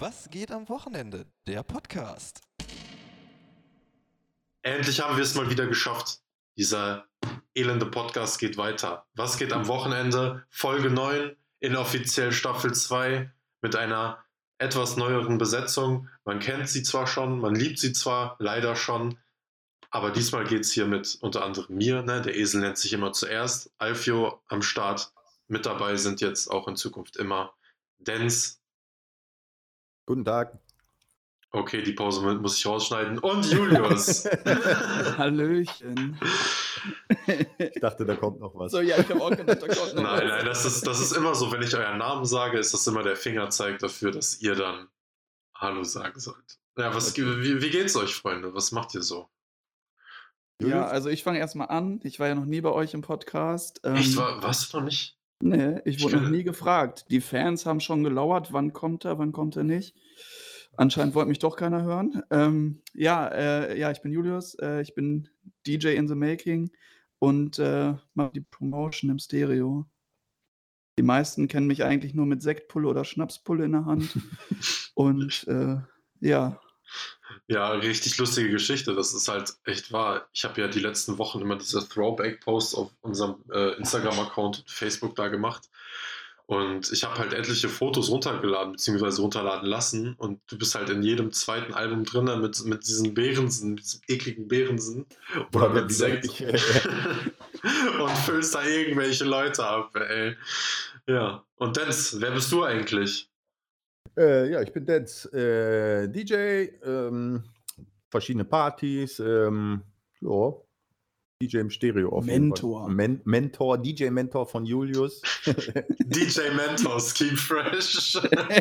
Was geht am Wochenende? Der Podcast. Endlich haben wir es mal wieder geschafft. Dieser elende Podcast geht weiter. Was geht am Wochenende? Folge 9, inoffiziell Staffel 2 mit einer etwas neueren Besetzung. Man kennt sie zwar schon, man liebt sie zwar leider schon, aber diesmal geht es hier mit unter anderem mir, ne? Der Esel nennt sich immer zuerst, Alfio am Start. Mit dabei sind jetzt auch in Zukunft immer Dens. Guten Tag. Okay, die Pause muss ich rausschneiden. Und Julius. Hallöchen. Ich dachte, da kommt noch was. So, ja, ich habe auch gedacht, da kommt noch was. Nein, das ist immer so, wenn ich euren Namen sage, ist das immer der Fingerzeig dafür, dass ihr dann Hallo sagen sollt. Ja, wie geht's euch, Freunde? Was macht ihr so? Ja, also ich fange erstmal an. Ich war ja noch nie bei euch im Podcast. Echt, warst du noch nicht? Nee, ich wurde noch nie gefragt. Die Fans haben schon gelauert, wann kommt er nicht. Anscheinend wollte mich doch keiner hören. Ich bin Julius, ich bin DJ in the Making und mache die Promotion im Stereo. Die meisten kennen mich eigentlich nur mit Sektpulle oder Schnapspulle in der Hand. Und ja. Ja, richtig lustige Geschichte. Das ist halt echt wahr. Ich habe ja die letzten Wochen immer diese Throwback-Posts auf unserem Instagram-Account und Facebook da gemacht. Und ich habe halt etliche Fotos runtergeladen, beziehungsweise runterladen lassen. Und du bist halt in jedem zweiten Album drin mit diesen Bärensen, mit diesem ekligen Bärensen. Oder mit Sekt. Und füllst da irgendwelche Leute ab, ey. Ja. Und Dens, wer bist du eigentlich? Ich bin Dens, DJ, verschiedene Partys, DJ im Stereo auf Mentor. jeden Fall. Mentor, DJ-Mentor von Julius. DJ Mentos, keep fresh.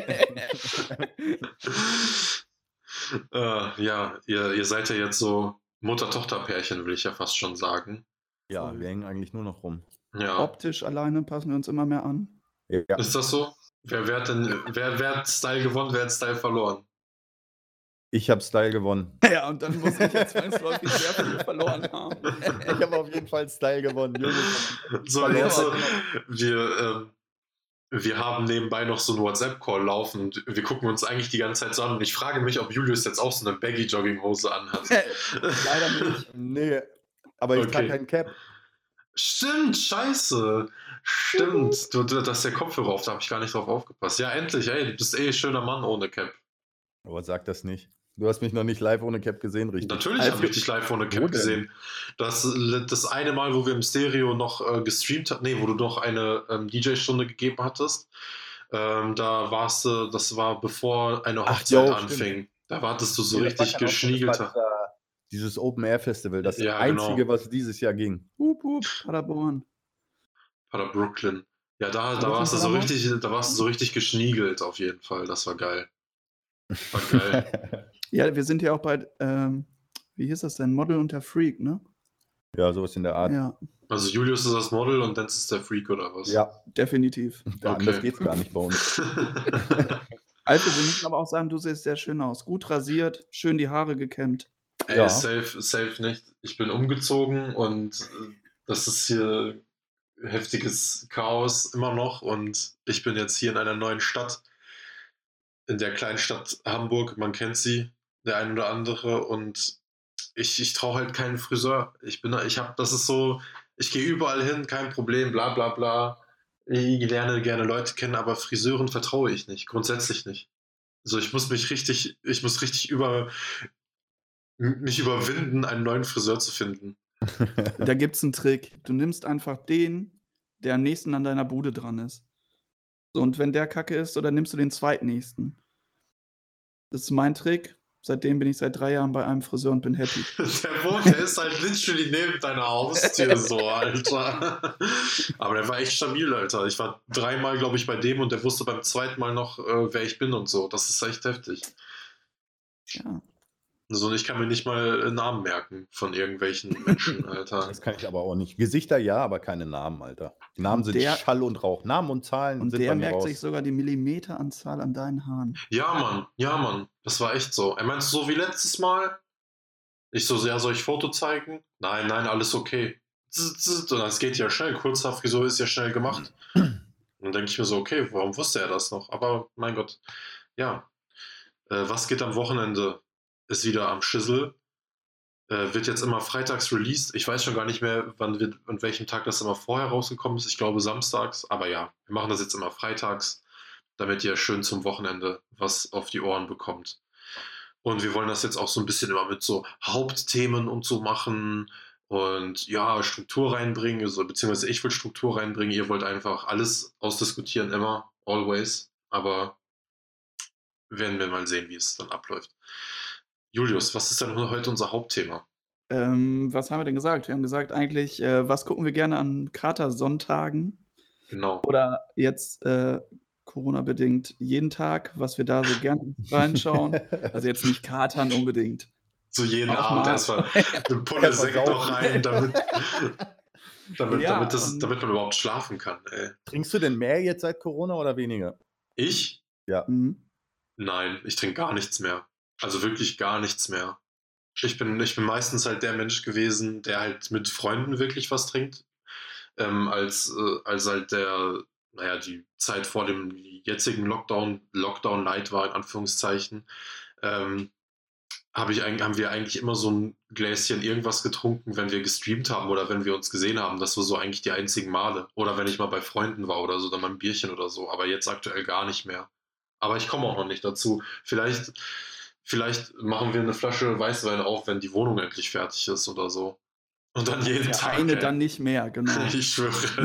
Ihr seid ja jetzt so Mutter-Tochter-Pärchen, will ich ja fast schon sagen. Ja, wir hängen eigentlich nur noch rum. Ja. Optisch alleine passen wir uns immer mehr an. Ja. Ist das so? Wer hat Style gewonnen, wer hat Style verloren? Ich habe Style gewonnen. Ja, und dann muss ich jetzt zwangsläufig sehr viel verloren haben. Ich habe auf jeden Fall Style gewonnen. Julius So, jetzt, wir haben nebenbei noch so einen WhatsApp-Call laufen und wir gucken uns eigentlich die ganze Zeit so an und ich frage mich, ob Julius jetzt auch so eine Baggy-Jogginghose anhat. Leider nicht. Nee, aber ich trage keinen Cap. Stimmt, scheiße. Stimmt, du hast der Kopfhörer auf, da habe ich gar nicht drauf aufgepasst. Ja, endlich, ey, du bist schöner Mann ohne Cap. Aber sag das nicht. Du hast mich noch nicht live ohne Cap gesehen, richtig? Natürlich habe ich dich live ohne Cap gesehen. Das eine Mal, wo wir im Stereo noch gestreamt haben, wo du noch eine DJ-Stunde gegeben hattest, das war bevor eine Hochzeit anfing. Stimmt. Da wartest du so richtig geschniegelt. Dieses Open-Air-Festival, das ja, einzige, genau, was dieses Jahr ging. Paderborn. Paderbrooklyn. Ja, da warst du so richtig geschniegelt auf jeden Fall. Das war geil. War geil. Ja, wir sind ja auch bei, wie hieß das denn? Model und der Freak, ne? Ja, sowas in der Art. Ja. Also Julius ist das Model und Dens ist der Freak, oder was? Ja, definitiv. Das geht's gar nicht bei uns. Alter, wir müssen aber auch sagen, du siehst sehr schön aus. Gut rasiert, schön die Haare gekämmt. Ey, ja. Safe nicht. Ich bin umgezogen und das ist hier heftiges Chaos immer noch und ich bin jetzt hier in einer neuen Stadt, in der kleinen Stadt Hamburg, man kennt sie, der ein oder andere, und ich traue halt keinen Friseur. Ich gehe überall hin, kein Problem, bla bla bla. Ich lerne gerne Leute kennen, aber Friseuren vertraue ich nicht, grundsätzlich nicht. Also ich muss richtig mich überwinden, einen neuen Friseur zu finden. Da gibt's einen Trick. Du nimmst einfach den, der am nächsten an deiner Bude dran ist. So, und wenn der kacke ist, dann nimmst du den zweitnächsten. Das ist mein Trick. Seitdem bin ich seit 3 Jahren bei einem Friseur und bin happy. Der ist halt literally neben deiner Haustür so, Alter. Aber der war echt stabil, Alter. Ich war 3-mal, glaube ich, bei dem und der wusste beim 2. Mal noch, wer ich bin und so. Das ist echt heftig. Ja. So, und ich kann mir nicht mal Namen merken von irgendwelchen Menschen, Alter. Das kann ich aber auch nicht. Gesichter ja, aber keine Namen, Alter. Die Namen sind Schall und Rauch. Namen und Zahlen und sind der bei mir merkt raus. sich sogar die Millimeteranzahl an deinen Haaren. Ja, Mann. Das war echt so. Meinst du so wie letztes Mal? Ich so, ja, soll ich Foto zeigen? Nein, alles okay. Und das geht ja schnell. Kurzhaarfrisur ist ja schnell gemacht. Und dann denke ich mir so, okay, warum wusste er das noch? Aber mein Gott, ja. Was geht am Wochenende? Ist wieder am Schissel. Wird jetzt immer freitags released. Ich weiß schon gar nicht mehr, an welchem Tag das immer vorher rausgekommen ist. Ich glaube samstags. Aber ja, wir machen das jetzt immer freitags, damit ihr schön zum Wochenende was auf die Ohren bekommt. Und wir wollen das jetzt auch so ein bisschen immer mit so Hauptthemen und so machen und ja, Struktur reinbringen, also, beziehungsweise ich will Struktur reinbringen, ihr wollt einfach alles ausdiskutieren, immer, always. Aber werden wir mal sehen, wie es dann abläuft. Julius, was ist denn heute unser Hauptthema? Was haben wir denn gesagt? Wir haben gesagt eigentlich, was gucken wir gerne an Kater-Sonntagen? Genau. Oder jetzt Corona-bedingt jeden Tag, was wir da so gerne reinschauen. Also jetzt nicht Katern unbedingt. So jeden Auch Abend mal. erstmal eine Pulle Sekt noch rein, damit Ja, man überhaupt schlafen kann. Ey. Trinkst du denn mehr jetzt seit Corona oder weniger? Ich? Ja. Nein, ich trinke gar nichts mehr. Also wirklich gar nichts mehr. Ich bin meistens halt der Mensch gewesen, der halt mit Freunden wirklich was trinkt. Als halt die Zeit vor dem jetzigen Lockdown light war, in Anführungszeichen, haben wir eigentlich immer so ein Gläschen irgendwas getrunken, wenn wir gestreamt haben oder wenn wir uns gesehen haben. Das war so eigentlich die einzigen Male. Oder wenn ich mal bei Freunden war oder so, dann mal ein Bierchen oder so. Aber jetzt aktuell gar nicht mehr. Aber ich komme auch noch nicht dazu. Vielleicht machen wir eine Flasche Weißwein auf, wenn die Wohnung endlich fertig ist oder so. Und dann jeden der Tag. eine dann nicht mehr, genau. Ich schwöre.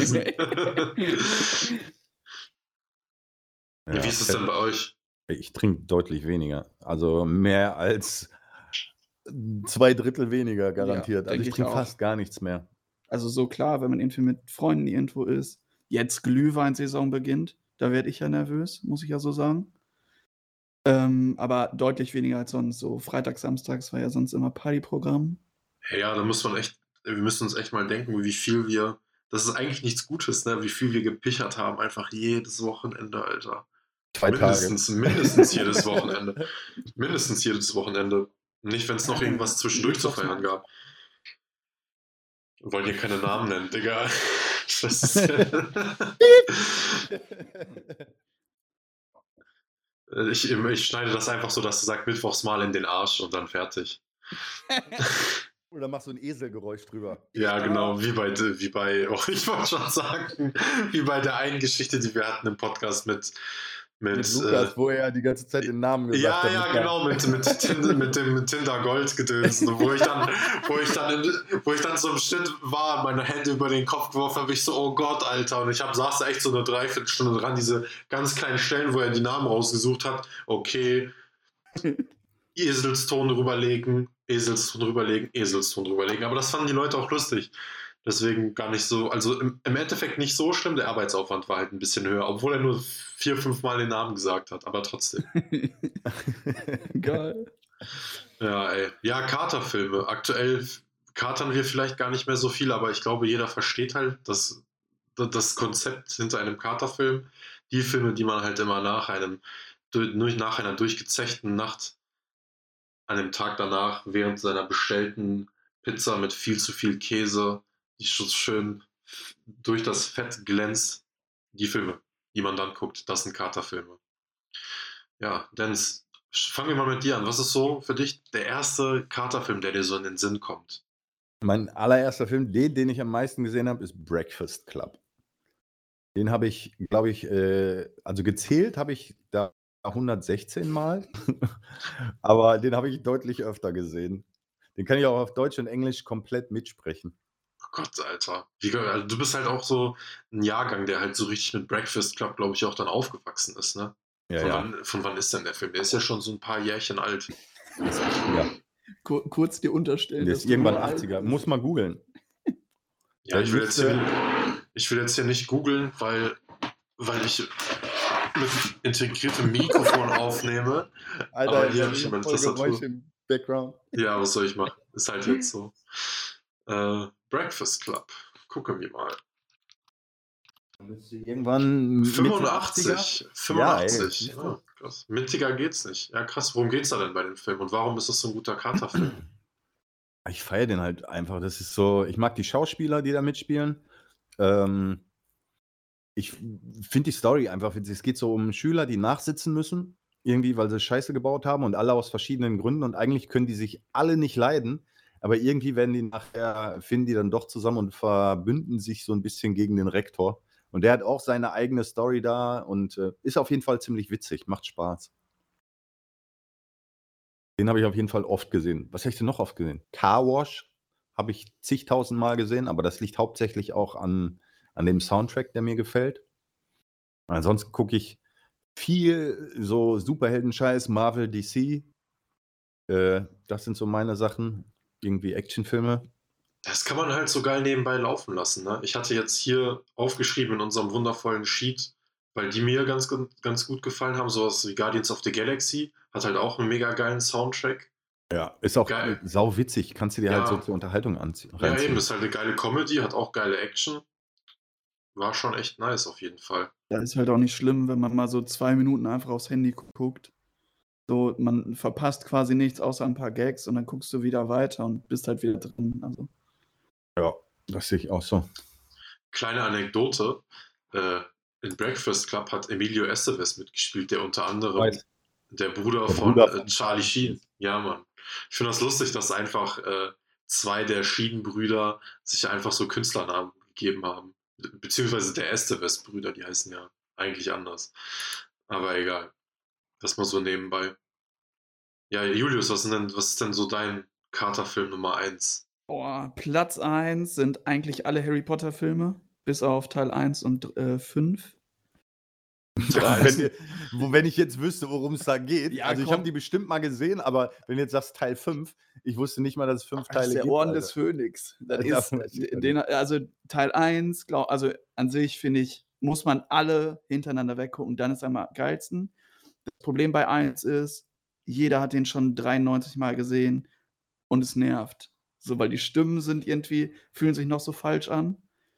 Ja, Wie ist es denn bei euch? Ich trinke deutlich weniger. Also mehr als 2/3 weniger garantiert. Ja, also ich denke ich trinke auch. fast gar nichts mehr. Also so klar, wenn man irgendwie mit Freunden irgendwo ist. Jetzt Glühweinsaison beginnt, da werde ich ja nervös, muss ich ja so sagen. Aber deutlich weniger als sonst. So Freitags, Samstags war ja sonst immer Partyprogramm. Ja, da muss man echt, wir müssen uns echt mal denken, wie viel das ist eigentlich nichts Gutes, ne? Wie viel wir gepichert haben, einfach jedes Wochenende, Alter. 2 Tage. Mindestens jedes Wochenende. Mindestens jedes Wochenende. Nicht, wenn es noch irgendwas zwischendurch zu feiern gab. Wir wollen hier keine Namen nennen, Digga. Ich schneide das einfach so, dass du sagst, mittwochs mal in den Arsch und dann fertig. Oder machst du ein Eselgeräusch drüber. Ja, genau, wie bei, ich wollte schon sagen, wie bei der einen Geschichte, die wir hatten im Podcast mit Lukas, wo er die ganze Zeit den Namen gesagt hat. Ja, genau, mit dem Tinder Gold gedöns, wo ich dann so im Schnitt war, meine Hände über den Kopf geworfen habe, ich so, oh Gott, Alter, und saß da echt so eine Dreiviertelstunde dran, diese ganz kleinen Stellen, wo er die Namen rausgesucht hat, okay, Eselston drüberlegen, aber das fanden die Leute auch lustig. Deswegen gar nicht so, also im Endeffekt nicht so schlimm, der Arbeitsaufwand war halt ein bisschen höher, obwohl er nur 4-5 Mal den Namen gesagt hat, aber trotzdem. Geil. Ja, ey. Ja, Katerfilme. Aktuell katern wir vielleicht gar nicht mehr so viel, aber ich glaube, jeder versteht halt das Konzept hinter einem Katerfilm. Die Filme, die man halt immer nach einer durchgezechten Nacht an dem Tag danach während seiner bestellten Pizza mit viel zu viel Käse, die schön durch das Fett glänzt. Die Filme, die man dann guckt, das sind Katerfilme. Ja, Dennis, fangen wir mal mit dir an. Was ist so für dich der erste Katerfilm, der dir so in den Sinn kommt? Mein allererster Film, den ich am meisten gesehen habe, ist Breakfast Club. Den habe ich, glaube ich, also gezählt habe ich da 116 Mal, aber den habe ich deutlich öfter gesehen. Den kann ich auch auf Deutsch und Englisch komplett mitsprechen. Oh Gott, Alter. Also du bist halt auch so ein Jahrgang, der halt so richtig mit Breakfast Club, glaube ich, auch dann aufgewachsen ist, ne? Von wann ist denn der Film? Der ist ja schon so ein paar Jährchen alt. Ja. Kurz dir unterstellen. Der ist irgendwann 80er. Muss mal googeln. Ja, ich will jetzt hier nicht googeln, weil ich mit integriertem Mikrofon aufnehme. Alter, aber hier habe ich immer eine Tastatur. Im Background. Ja, was soll ich machen? Ist halt jetzt so. Breakfast Club. Gucken wir mal. Irgendwann 85. Ja, krass. Mittiger geht's nicht. Ja, krass. Worum geht's da denn bei dem Film? Und warum ist das so ein guter Katerfilm? Ich feiere den halt einfach. Das ist so, ich mag die Schauspieler, die da mitspielen. Ich finde die Story einfach witzig. Es geht so um Schüler, die nachsitzen müssen irgendwie, weil sie Scheiße gebaut haben und alle aus verschiedenen Gründen und eigentlich können die sich alle nicht leiden, aber irgendwie finden die dann doch zusammen und verbünden sich so ein bisschen gegen den Rektor. Und der hat auch seine eigene Story da und ist auf jeden Fall ziemlich witzig, macht Spaß. Den habe ich auf jeden Fall oft gesehen. Was habe ich denn noch oft gesehen? Car Wash habe ich zigtausendmal gesehen, aber das liegt hauptsächlich auch an dem Soundtrack, der mir gefällt. Ansonsten gucke ich viel so Superhelden-Scheiß, Marvel, DC. Das sind so meine Sachen. Irgendwie Actionfilme. Das kann man halt so geil nebenbei laufen lassen. Ne? Ich hatte jetzt hier aufgeschrieben in unserem wundervollen Sheet, weil die mir ganz gut gefallen haben, sowas wie Guardians of the Galaxy, hat halt auch einen mega geilen Soundtrack. Ja, ist auch Geil. sau witzig. Kannst du dir Ja. halt so zur Unterhaltung Ja, reinziehen. eben, ist halt eine geile Comedy, hat auch geile Action. War schon echt nice auf jeden Fall. Da ist halt auch nicht schlimm, wenn man mal so 2 Minuten einfach aufs Handy guckt. So, man verpasst quasi nichts außer ein paar Gags und dann guckst du wieder weiter und bist halt wieder drin. Also. Ja, das sehe ich auch so. Kleine Anekdote, in Breakfast Club hat Emilio Estevez mitgespielt, der unter anderem Weiß. der Bruder Der von Bruder von Charlie Sheen. Ja, Mann. Ich finde das lustig, dass einfach 2 der Sheen-Brüder sich einfach so Künstlernamen gegeben haben. Beziehungsweise der Estevez-Brüder, die heißen ja eigentlich anders. Aber egal. Das mal so nebenbei. Ja, Julius, was ist denn so dein Carter-Film Nummer 1? Boah, Platz 1 sind eigentlich alle Harry Potter-Filme, bis auf Teil 1 und 5. Wenn ich jetzt wüsste, worum es da geht. Ja, also ich komm. habe die bestimmt mal gesehen, aber wenn du jetzt sagst Teil 5, ich wusste nicht mal, dass es 5 Das Teile ist der gibt. Orden Alter. des Phönix. Das Ja, ist, das sieht man also Teil 1, also an sich finde ich, muss man alle hintereinander weggucken. Dann ist er am geilsten. Das Problem bei 1 ist, jeder hat den schon 93 Mal gesehen und es nervt. So, weil die Stimmen fühlen sich noch so falsch an.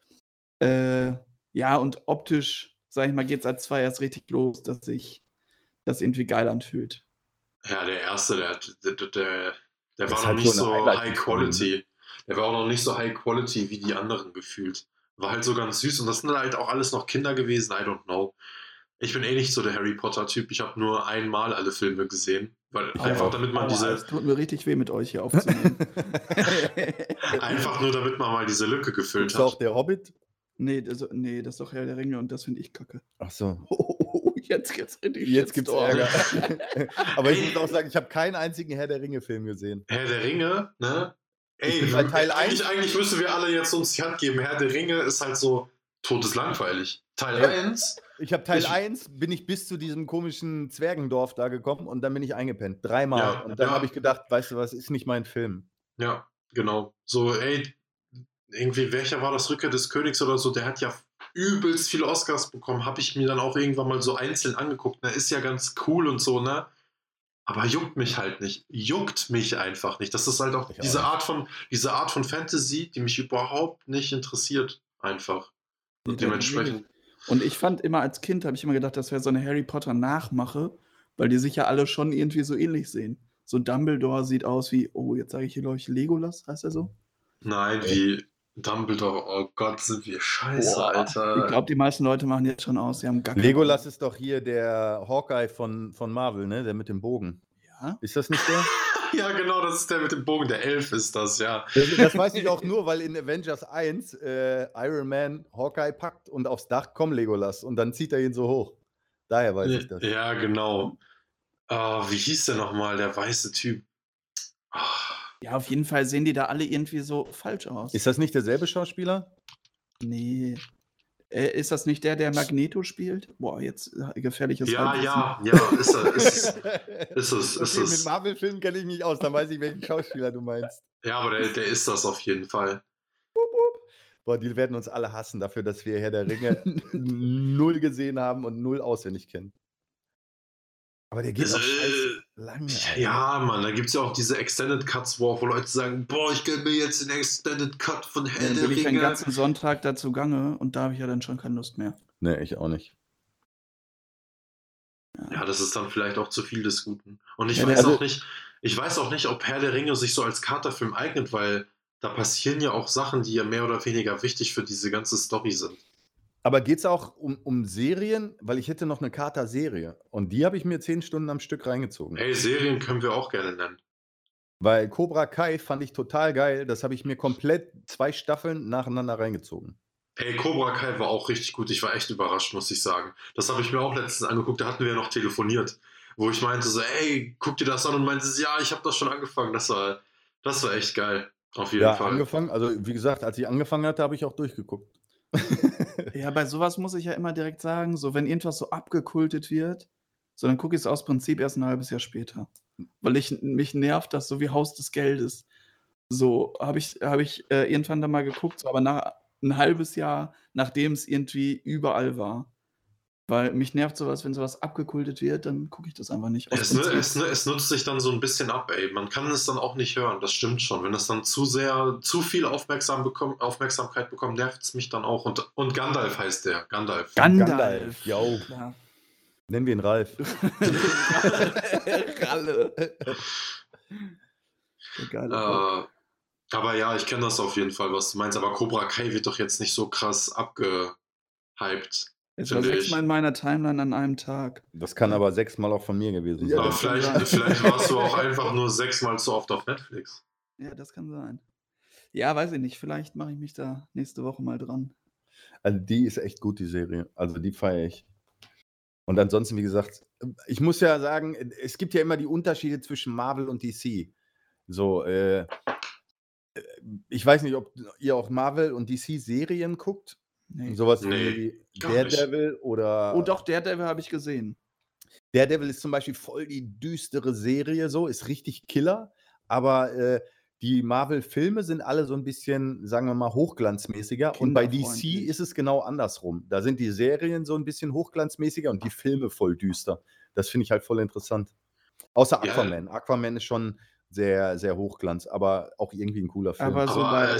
Ja, und optisch, sag ich mal, geht es als 2 erst richtig los, dass sich das irgendwie geil anfühlt. Ja, der erste, der Das war ist noch halt nicht so so eine High Quality. Der war auch noch nicht so High Quality wie die anderen gefühlt. War halt so ganz süß und das sind halt auch alles noch Kinder gewesen, I don't know. Ich bin eh nicht so der Harry Potter-Typ. Ich habe nur einmal alle Filme gesehen, weil einfach damit man Es tut mir richtig weh, mit euch hier aufzunehmen. einfach nur damit man mal diese Lücke gefüllt Ist auch hat. der Hobbit? Nee, das ist doch Herr der Ringe und das finde ich kacke. Ach so. Jetzt gibt's richtig Jetzt gibt's Shitstorm. Ärger. Aber ich muss auch sagen, ich habe keinen einzigen Herr der Ringe-Film gesehen. Herr der Ringe, ne? Ich bin bei Teil eigentlich müssen wir alle jetzt uns die Hand geben. Herr der Ringe ist halt so todeslangweilig. Teil Ja. 1. Ich habe Teil 1, bin ich bis zu diesem komischen Zwergendorf da gekommen und dann bin ich eingepennt. 3-mal. Ja, und dann ja. habe ich gedacht, weißt du was, ist nicht mein Film. Ja, genau. So, ey, irgendwie, welcher war das? Rückkehr des Königs oder so? Der hat ja übelst viele Oscars bekommen. Habe ich mir dann auch irgendwann mal so einzeln angeguckt. Ne? Ist ja ganz cool und so, ne? Aber juckt mich halt nicht. Juckt mich einfach nicht. Das ist halt auch Ich auch diese nicht. Art von Fantasy, die mich überhaupt nicht interessiert. Einfach. Und Nee, dementsprechend. Und ich fand immer als Kind, habe ich immer gedacht, das wäre so eine Harry Potter Nachmache, weil die sich ja alle schon irgendwie so ähnlich sehen. So Dumbledore sieht aus wie, oh, jetzt sage ich hier, glaube ich, Legolas, heißt er so? Nein, wie Dumbledore. Oh Gott, sind wir scheiße, Boah, Alter. Ich glaube, die meisten Leute machen jetzt schon aus, sie haben gar Legolas ist doch hier der Hawkeye von Marvel, ne? Der mit dem Bogen. Ja? Ist das nicht der? Ja, genau, das ist der mit dem Bogen. Der Elf ist das, ja. Das weiß ich auch nur, weil in Avengers 1 Iron Man Hawkeye packt und aufs Dach kommt Legolas und dann zieht er ihn so hoch. Daher weiß ich das. Ja, genau. Wie hieß der nochmal, der weiße Typ? Ja, auf jeden Fall sehen die da alle irgendwie so falsch aus. Ist das nicht derselbe Schauspieler? Nee. Ist das nicht der Magneto spielt? Boah, jetzt gefährliches Ja, Halbwissen. ist es. Okay, mit Marvel-Filmen kenne ich mich aus, dann weiß ich, welchen Schauspieler du meinst. Ja, aber der ist das auf jeden Fall. Boah, die werden uns alle hassen dafür, dass wir Herr der Ringe 0 gesehen haben und 0 auswendig kennen. Aber der geht auch scheiße lange. Ja, Mann, da gibt es ja auch diese Extended Cuts, wo Leute sagen, boah, ich gönne mir jetzt den Extended Cut von Herr Dann der bin ich den Ringe. ganzen Sonntag dazu gange und da habe ich ja dann schon keine Lust mehr. Nee, ich auch nicht. Ja, das ist dann vielleicht auch zu viel des Guten. Und ich Ja, weiß auch nicht, ob Herr der Ringe sich so als Carter-Film eignet, weil da passieren ja auch Sachen, die ja mehr oder weniger wichtig für diese ganze Story sind. Aber geht es auch um Serien? Weil ich hätte noch eine Carter-Serie und die habe ich mir 10 Stunden am Stück reingezogen. Hey, Serien können wir auch gerne nennen. Weil Cobra Kai fand ich total geil. Das habe ich mir komplett 2 Staffeln nacheinander reingezogen. Hey, Cobra Kai war auch richtig gut. Ich war echt überrascht, muss ich sagen. Das habe ich mir auch letztens angeguckt. Da hatten wir ja noch telefoniert, wo ich meinte so, ey, guck dir das an, und meinte sie, ja, ich habe das schon angefangen. Das war echt geil. Auf jeden Ja, Fall. angefangen. Also wie gesagt, als ich angefangen hatte, habe ich auch durchgeguckt. Ja, bei sowas muss ich ja immer direkt sagen, so wenn irgendwas so abgekultet wird, so dann gucke ich es aus Prinzip erst ein halbes Jahr später. Weil mich nervt das so wie Haus des Geldes. So habe ich irgendwann da mal geguckt, so, aber nach ein halbes Jahr, nachdem es irgendwie überall war. Weil mich nervt sowas, wenn sowas abgekultet wird, dann gucke ich das einfach nicht. Aus Prinzip. Es nutzt sich dann so ein bisschen ab, ey. Man kann es dann auch nicht hören, das stimmt schon. Wenn das dann zu viel Aufmerksamkeit bekommt, nervt es mich dann auch. Und Gandalf heißt der. Gandalf. Gandalf, jo. Ja. Nennen wir ihn Ralf. Ralle. Der geile Bock. Aber ja, ich kenne das auf jeden Fall, was du meinst. Aber Cobra Kai wird doch jetzt nicht so krass abgehypt. Es war finde ich. 6-mal in meiner Timeline an einem Tag. Das kann aber 6-mal auch von mir gewesen Ja, sein. Aber das kann vielleicht warst du auch einfach nur 6-mal zu oft auf Netflix. Ja, das kann sein. Ja, weiß ich nicht. Vielleicht mache ich mich da nächste Woche mal dran. Also die ist echt gut, die Serie. Also die feiere ich. Und ansonsten, wie gesagt, ich muss ja sagen, es gibt ja immer die Unterschiede zwischen Marvel und DC. So, ich weiß nicht, ob ihr auch Marvel und DC-Serien guckt. Nee. Sowas Nee, wie gar nicht. Daredevil oder. Oh, doch, Daredevil habe ich gesehen. Daredevil ist zum Beispiel voll die düstere Serie, so, ist richtig Killer, aber die Marvel-Filme sind alle so ein bisschen, sagen wir mal, hochglanzmäßiger, und bei DC Kinderfreundlich. ist es genau andersrum. Da sind die Serien so ein bisschen hochglanzmäßiger und die Filme voll düster. Das finde ich halt voll interessant. Außer Ja. Aquaman. Aquaman ist schon sehr, sehr hochglanz, aber auch irgendwie ein cooler Film. Aber so Aber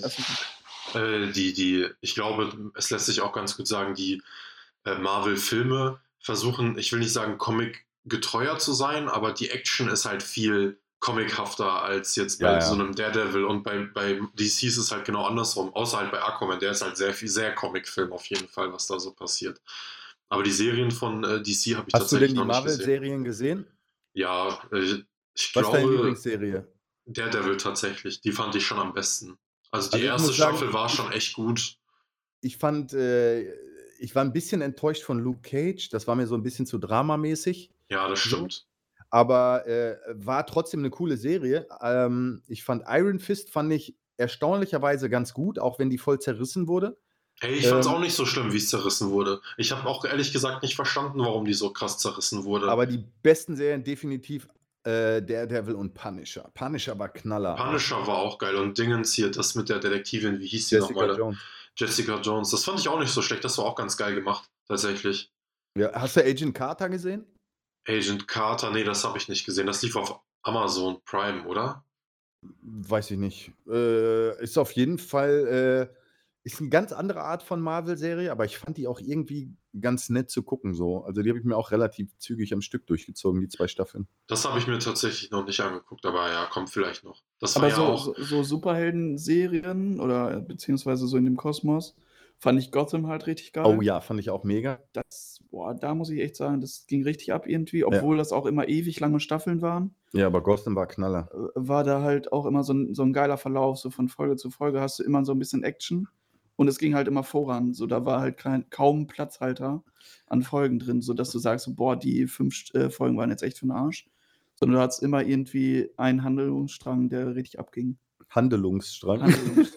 ich glaube, es lässt sich auch ganz gut sagen, die Marvel-Filme versuchen, ich will nicht sagen Comic-getreuer zu sein, aber die Action ist halt viel comichafter als jetzt bei so einem Daredevil, und bei DC ist es halt genau andersrum, außer halt bei Aquaman, der ist halt sehr Comic-Film auf jeden Fall, was da so passiert. Aber die Serien von DC habe ich Hast du denn tatsächlich die noch nicht gesehen. Marvel-Serien gesehen? Ja, ich Was ist deine glaube, Lieblingsserie? Daredevil tatsächlich, die fand ich schon am besten. Also die Also ich erste muss sagen, Staffel war schon echt gut. Ich fand, ich war ein bisschen enttäuscht von Luke Cage. Das war mir so ein bisschen zu dramamäßig. Ja, das So. stimmt. Aber war trotzdem eine coole Serie. Ich fand Iron Fist erstaunlicherweise ganz gut, auch wenn die voll zerrissen wurde. Hey, ich fand es auch nicht so schlimm, wie es zerrissen wurde. Ich habe auch ehrlich gesagt nicht verstanden, warum die so krass zerrissen wurde. Aber die besten Serien definitiv Daredevil und Punisher. Punisher war Knaller. Punisher war auch geil. Und Dingens hier, das mit der Detektivin, wie hieß die nochmal? Jones. Jessica Jones. Das fand ich auch nicht so schlecht. Das war auch ganz geil gemacht, tatsächlich. Ja, hast du Agent Carter gesehen? Agent Carter, nee, das habe ich nicht gesehen. Das lief auf Amazon Prime, oder? Weiß ich nicht. Ist auf jeden Fall ist eine ganz andere Art von Marvel-Serie, aber ich fand die auch irgendwie ganz nett zu gucken. So. Also die habe ich mir auch relativ zügig am Stück durchgezogen, die 2 Staffeln. Das habe ich mir tatsächlich noch nicht angeguckt, aber ja, kommt vielleicht noch. Das war Aber ja so, auch. so Superhelden-Serien oder beziehungsweise so in dem Kosmos fand ich Gotham halt richtig geil. Oh ja, fand ich auch mega. Da muss ich echt sagen, das ging richtig ab irgendwie, obwohl das auch immer ewig lange Staffeln waren. Ja, aber Gotham war Knaller. War da halt auch immer so ein geiler Verlauf, so von Folge zu Folge hast du immer so ein bisschen Action und es ging halt immer voran, so da war halt kaum Platzhalter an Folgen drin, sodass du sagst, so, boah, die 5 Folgen waren jetzt echt für den Arsch, sondern du hattest immer irgendwie einen Handlungsstrang, der richtig abging. Handlungsstrang.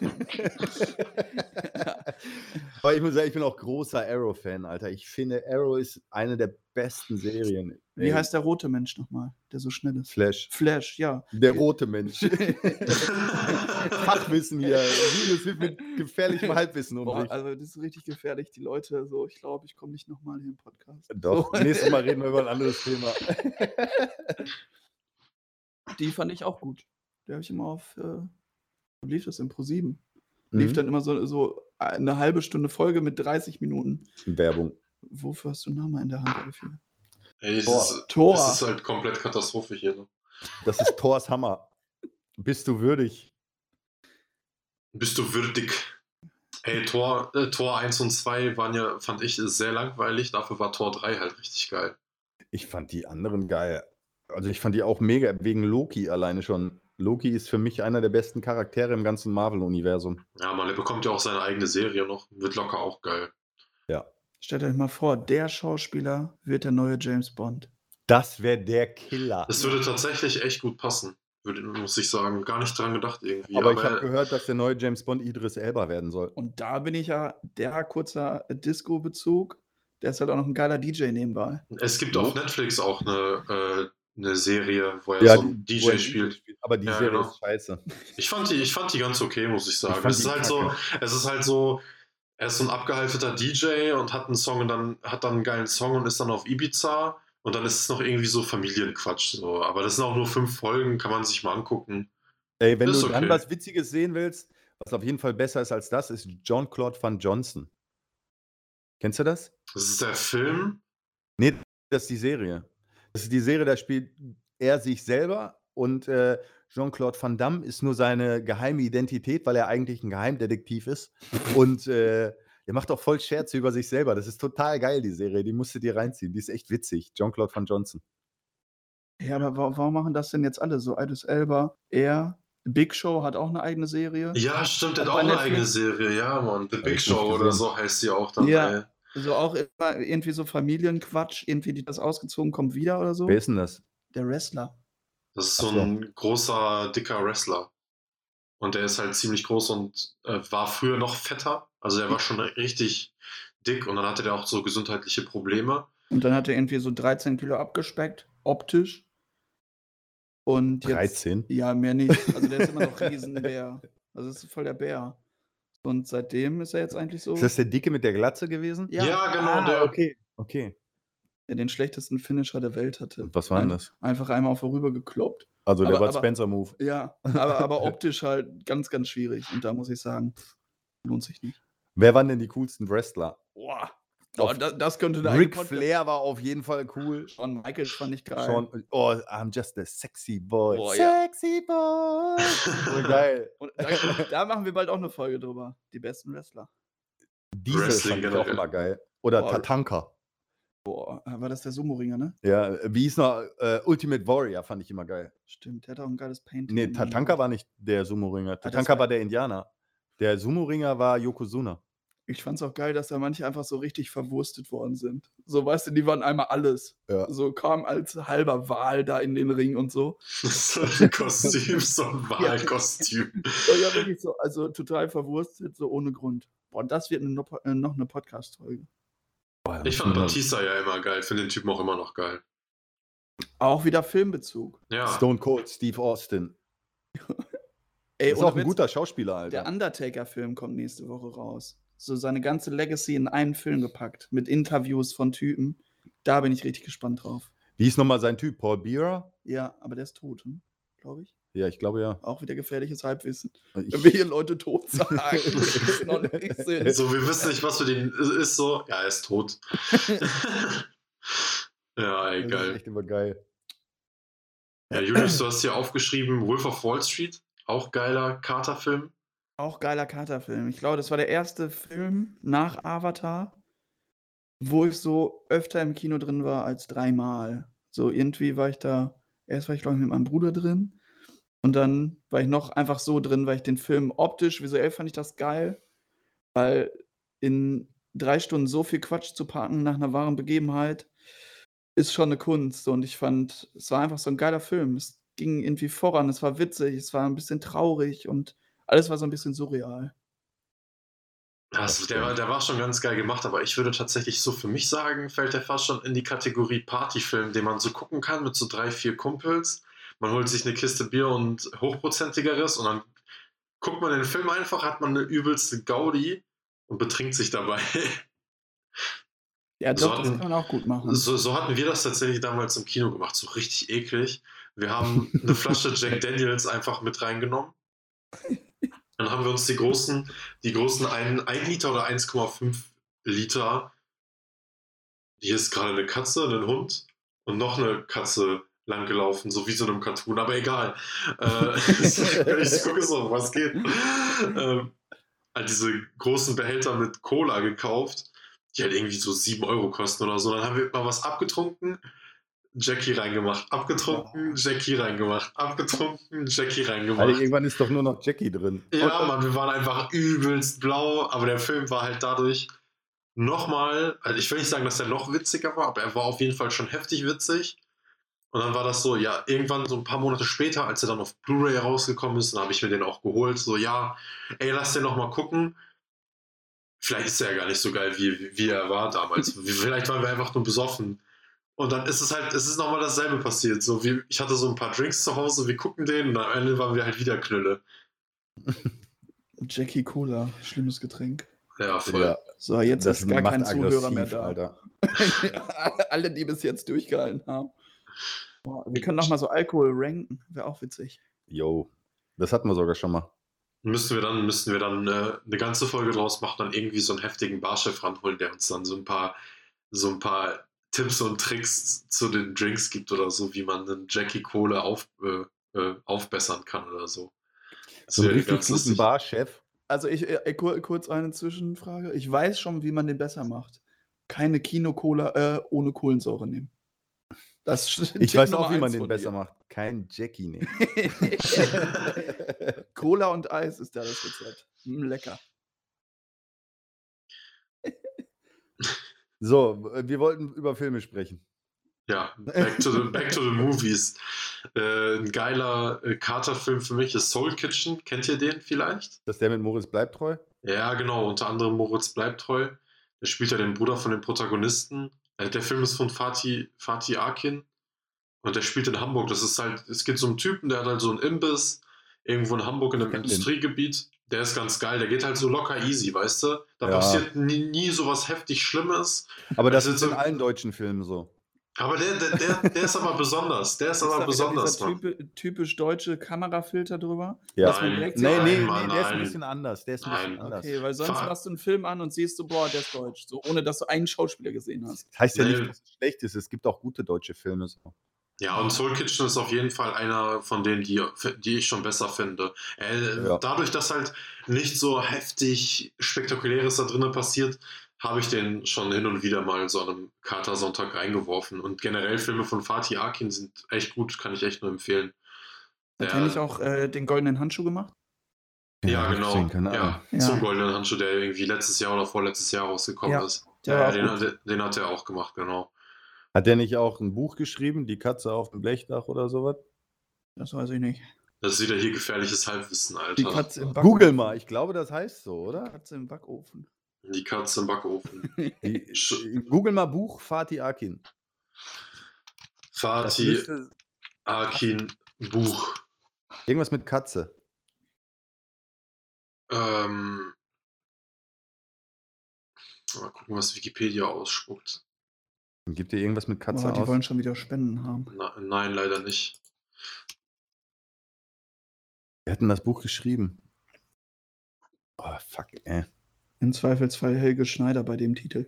Aber ich muss sagen, ich bin auch großer Arrow-Fan, Alter. Ich finde, Arrow ist eine der besten Serien. Wie heißt der rote Mensch nochmal, der so schnell ist? Flash. Flash, ja. Der rote Mensch. Fachwissen hier. Julius wird mit gefährlichem Halbwissen Boah, also das ist richtig gefährlich. Die Leute so, ich glaube, ich komme nicht nochmal hier im Podcast. Doch, so. Nächstes Mal reden wir über ein anderes Thema. Die fand ich auch gut. Die habe ich immer auf, wo lief das denn? Pro7. Lief dann immer so eine halbe Stunde Folge mit 30 Minuten. Werbung. Wofür hast du einen Hammer in der Hand, Elfi? Ey, es Tor. ist halt komplett Katastrophe hier. Ne? Das ist Thors Hammer. Bist du würdig? Bist du würdig? Hey, Tor 1 und 2 waren ja, fand ich, sehr langweilig. Dafür war Tor 3 halt richtig geil. Ich fand die anderen geil. Also ich fand die auch mega, wegen Loki alleine schon. Loki ist für mich einer der besten Charaktere im ganzen Marvel-Universum. Ja, man, der bekommt ja auch seine eigene Serie noch. Wird locker auch geil. Ja. Stellt euch mal vor, der Schauspieler wird der neue James Bond. Das wäre der Killer. Es würde tatsächlich echt gut passen, muss ich sagen. Gar nicht dran gedacht irgendwie. Aber ich habe gehört, dass der neue James Bond Idris Elba werden soll. Und da bin ich ja, der kurzer Disco-Bezug, der ist halt auch noch ein geiler DJ nebenbei. Es gibt auf Netflix auch eine Serie, wo er Ja, so einen wo DJ er spielt. Aber die Ja, Serie genau. ist scheiße. Ich fand die ganz okay, muss ich sagen. Ich fand Es ist die halt so, er ist so ein abgehalfterter DJ und hat einen Song und hat dann einen geilen Song und ist dann auf Ibiza und dann ist es noch irgendwie so Familienquatsch. So. Aber das sind auch nur 5 Folgen, kann man sich mal angucken. Ey, wenn Ist du dann okay. was Witziges sehen willst, was auf jeden Fall besser ist als das, ist Jean-Claude Van Johnson. Kennst du das? Das ist der Film. Nee, das ist die Serie. Das ist die Serie, da spielt er sich selber und Jean-Claude Van Damme ist nur seine geheime Identität, weil er eigentlich ein Geheimdetektiv ist. Und er macht auch voll Scherze über sich selber. Das ist total geil, die Serie. Die musst du dir reinziehen. Die ist echt witzig. Jean-Claude Van Johnson. Ja, aber warum machen das denn jetzt alle so? Idris Elba, er, Big Show hat auch eine eigene Serie. Ja, stimmt, der hat Bei auch eine Netflix. eigene Serie. Ja, Mann. The Hab Big ich Show nicht oder gesehen. so heißt sie auch dann. Ja. Ey. Also auch immer irgendwie so Familienquatsch, irgendwie die das ausgezogen kommt wieder oder so. Wer ist denn das? Der Wrestler. Das ist so Ach so. ein großer, dicker Wrestler. Und der ist halt ziemlich groß und war früher noch fetter. Also er war schon richtig dick und dann hatte der auch so gesundheitliche Probleme. Und dann hat er irgendwie so 13 Kilo abgespeckt, optisch. Und jetzt, 13? ja, mehr nicht. Also der ist immer noch Riesenbär. Also das ist voll der Bär. Und seitdem ist er jetzt eigentlich so. Ist das der Dicke mit der Glatze gewesen? Ja, genau, der. Okay. Der den schlechtesten Finisher der Welt hatte. Und was war denn das? Einfach einmal vorübergekloppt. Also der Aber- war Spencer-Move. Ja, aber optisch halt ganz, ganz schwierig. Und da muss ich sagen, lohnt sich nicht. Wer waren denn die coolsten Wrestler? Boah. Auf- Das könnte eine eigene Ric Flair war auf jeden Fall cool. Shawn Michaels fand ich geil. I'm just a sexy boy. Boah, ja. Sexy boy. So geil. Und da machen wir bald auch eine Folge drüber. Die besten Wrestler. Diesel Wrestling fand ich auch generell. immer geil. Oder Boah. Tatanka. Boah, war das der Sumo-Ringer, ne? Ja, wie hieß noch? Ultimate Warrior fand ich immer geil. Stimmt, der hat auch ein geiles Painting. Nee, Tatanka war nicht der Sumo-Ringer. das Tatanka war- war der Indianer. Der Sumo-Ringer war Yokozuna. Ich fand's auch geil, dass da manche einfach so richtig verwurstet worden sind. So, weißt du, die waren einmal alles. Ja. So kam als halber Wal da in den Ring und so. So ein Kostüm, so ein Wahlkostüm. So, ja, wirklich so, also total verwurstet, so ohne Grund. Boah, und das wird noch eine Podcast-Folge. Ich fand Batista ja immer geil, finde den Typen auch immer noch geil. Auch wieder Filmbezug. Ja, Stone Cold, Steve Austin. Ey, Das ist ohne auch ein Witz, guter Schauspieler, der Alter. Undertaker-Film kommt nächste Woche raus. So seine ganze Legacy in einen Film gepackt. Mit Interviews von Typen. Da bin ich richtig gespannt drauf. Wie ist nochmal sein Typ? Paul Bearer? Ja, aber der ist tot, glaube ich. Ja, ich glaube ja. Auch wieder gefährliches Halbwissen. Wenn Ich, wir hier Leute tot sagen, die noch nicht sind. so, wir wissen nicht, was für den ist so. Ja, er ist tot. Ja, ey, das ist geil. echt immer geil. Ja, Julius, du hast hier aufgeschrieben, Wolf of Wall Street, auch geiler Carter-Film. Auch geiler Carter-Film. Ich glaube, das war der erste Film nach Avatar, wo ich so öfter im Kino drin war als 3-mal. So irgendwie war ich da, erst war ich glaube ich mit meinem Bruder drin und dann war ich noch einfach so drin, weil ich den Film optisch, visuell fand ich das geil, weil in 3 Stunden so viel Quatsch zu packen nach einer wahren Begebenheit ist schon eine Kunst. Und ich fand, es war einfach so ein geiler Film. Es ging irgendwie voran, es war witzig, es war ein bisschen traurig und alles war so ein bisschen surreal. Also, der war schon ganz geil gemacht, aber ich würde tatsächlich so für mich sagen, fällt der fast schon in die Kategorie Partyfilm, den man so gucken kann mit so 3, 4 Kumpels. Man holt sich eine Kiste Bier und hochprozentigeres und dann guckt man den Film einfach, hat man eine übelste Gaudi und betrinkt sich dabei. Ja, So doch, das hatten- kann man auch gut machen. So hatten wir das tatsächlich damals im Kino gemacht, so richtig eklig. Wir haben eine Flasche Jack Daniels einfach mit reingenommen. Dann haben wir uns die großen 1 Liter oder 1,5 Liter. Hier ist gerade eine Katze, ein Hund und noch eine Katze langgelaufen, so wie so einem Cartoon, aber egal. Ich gucke so, was geht. halt diese großen Behälter mit Cola gekauft, die halt irgendwie so 7 Euro kosten oder so. Dann haben wir mal was abgetrunken, Jackie reingemacht, abgetrunken, Jackie reingemacht, abgetrunken, Jackie Alter, reingemacht. irgendwann ist doch nur noch Jackie drin. Ja, Mann, wir waren einfach übelst blau, aber der Film war halt dadurch nochmal, also ich will nicht sagen, dass er noch witziger war, aber er war auf jeden Fall schon heftig witzig. Und dann war das so, ja, irgendwann so ein paar Monate später, als er dann auf Blu-ray rausgekommen ist, dann habe ich mir den auch geholt, so, ja, ey, lass den noch mal gucken. Vielleicht ist er ja gar nicht so geil, wie er war damals. Vielleicht waren wir einfach nur besoffen. Und dann ist es ist nochmal dasselbe passiert. So wie, ich hatte so ein paar Drinks zu Hause, wir gucken den und am Ende waren wir halt wieder Knülle. Jackie Cola, schlimmes Getränk. Ja, voll. Ja, So, jetzt das ist gar macht kein Zuhörer mehr aggressiv, da. Alter. Alle, die bis jetzt durchgehalten haben. Boah, wir können noch mal so Alkohol ranken. Wäre auch witzig. Jo, das hatten wir sogar schon mal. Müssten wir dann eine ganze Folge draus machen, dann irgendwie so einen heftigen Barchef ranholen, der uns dann so ein paar Tipps und Tricks zu den Drinks gibt oder so, wie man einen Jackie Cola aufbessern kann oder so. Das So einen wäre richtig ganz guten lustig. Barchef. Also kurz eine Zwischenfrage. Ich weiß schon, wie man den besser macht. Keine Kino-Cola ohne Kohlensäure nehmen. Das ist Ich Tipp weiß Nummer auch, wie man 1 den von besser dir. macht. Kein Jackie nehmen. Cola und Eis ist da das Rezept. Lecker. So, wir wollten über Filme sprechen. Ja, back to the movies. Ein geiler Carter-Film für mich ist Soul Kitchen. Kennt ihr den vielleicht? Das ist der mit Moritz bleibt treu? Ja, genau. Unter anderem Moritz bleibt treu. Der spielt ja den Bruder von dem Protagonisten. Der Film ist von Fatih Akin und der spielt in Hamburg. Das ist halt, es geht so um einen Typen, der hat halt so einen Imbiss irgendwo in Hamburg in einem kenn den. Industriegebiet. Der ist ganz geil. Der geht halt so locker easy, weißt du? Da Ja. passiert nie so was heftig Schlimmes. Aber das Also ist in so- allen deutschen Filmen so. Aber der ist aber besonders. Der ist aber da besonders, dieser Mann. typisch deutsche Kamerafilter drüber? Ja. Dass man Nein. direkt Nee, sieht, nee, Mann, der ist ein nein. bisschen anders. Der ist ein bisschen Nein. anders. okay, weil sonst Fahr- machst du einen Film an und siehst du, boah, der ist deutsch. So, ohne dass du einen Schauspieler gesehen hast. Das heißt ja Nee. nicht, dass es schlecht ist. Es gibt auch gute deutsche Filme. So. Ja, und Soul Kitchen ist auf jeden Fall einer von denen, die ich schon besser finde. Ja. Dadurch, dass halt nicht so heftig Spektakuläres da drinnen passiert, habe ich den schon hin und wieder mal so an einem Kater-Sonntag reingeworfen. Und generell Filme von Fatih Akin sind echt gut, kann ich echt nur empfehlen. Hat er nicht auch den goldenen Handschuh gemacht? Ja, hab ich genau. gesehen, keine Ahnung. Ja, Ja. zum Goldenen Handschuh, der irgendwie letztes Jahr oder vorletztes Jahr rausgekommen Ja, ist. der war Ja, auch gut. den hat er auch gemacht, genau. Hat der nicht auch ein Buch geschrieben, Die Katze auf dem Blechdach oder sowas? Das weiß ich nicht. Das ist wieder hier gefährliches Halbwissen, Alter. Die Katze im Backofen. Google mal, ich glaube, das heißt so, oder? Katze im Backofen. Die Katze im Backofen. Google mal Buch Fatih Akin. Das Fatih müsste Akin Buch. irgendwas mit Katze. Mal gucken, was Wikipedia ausspuckt. Gibt dir irgendwas mit Katze Boah, die aus? wollen schon wieder Spenden haben. Nein, leider nicht. Wir hatten das Buch geschrieben. Oh, fuck, Im Zweifelsfall Helge Schneider bei dem Titel.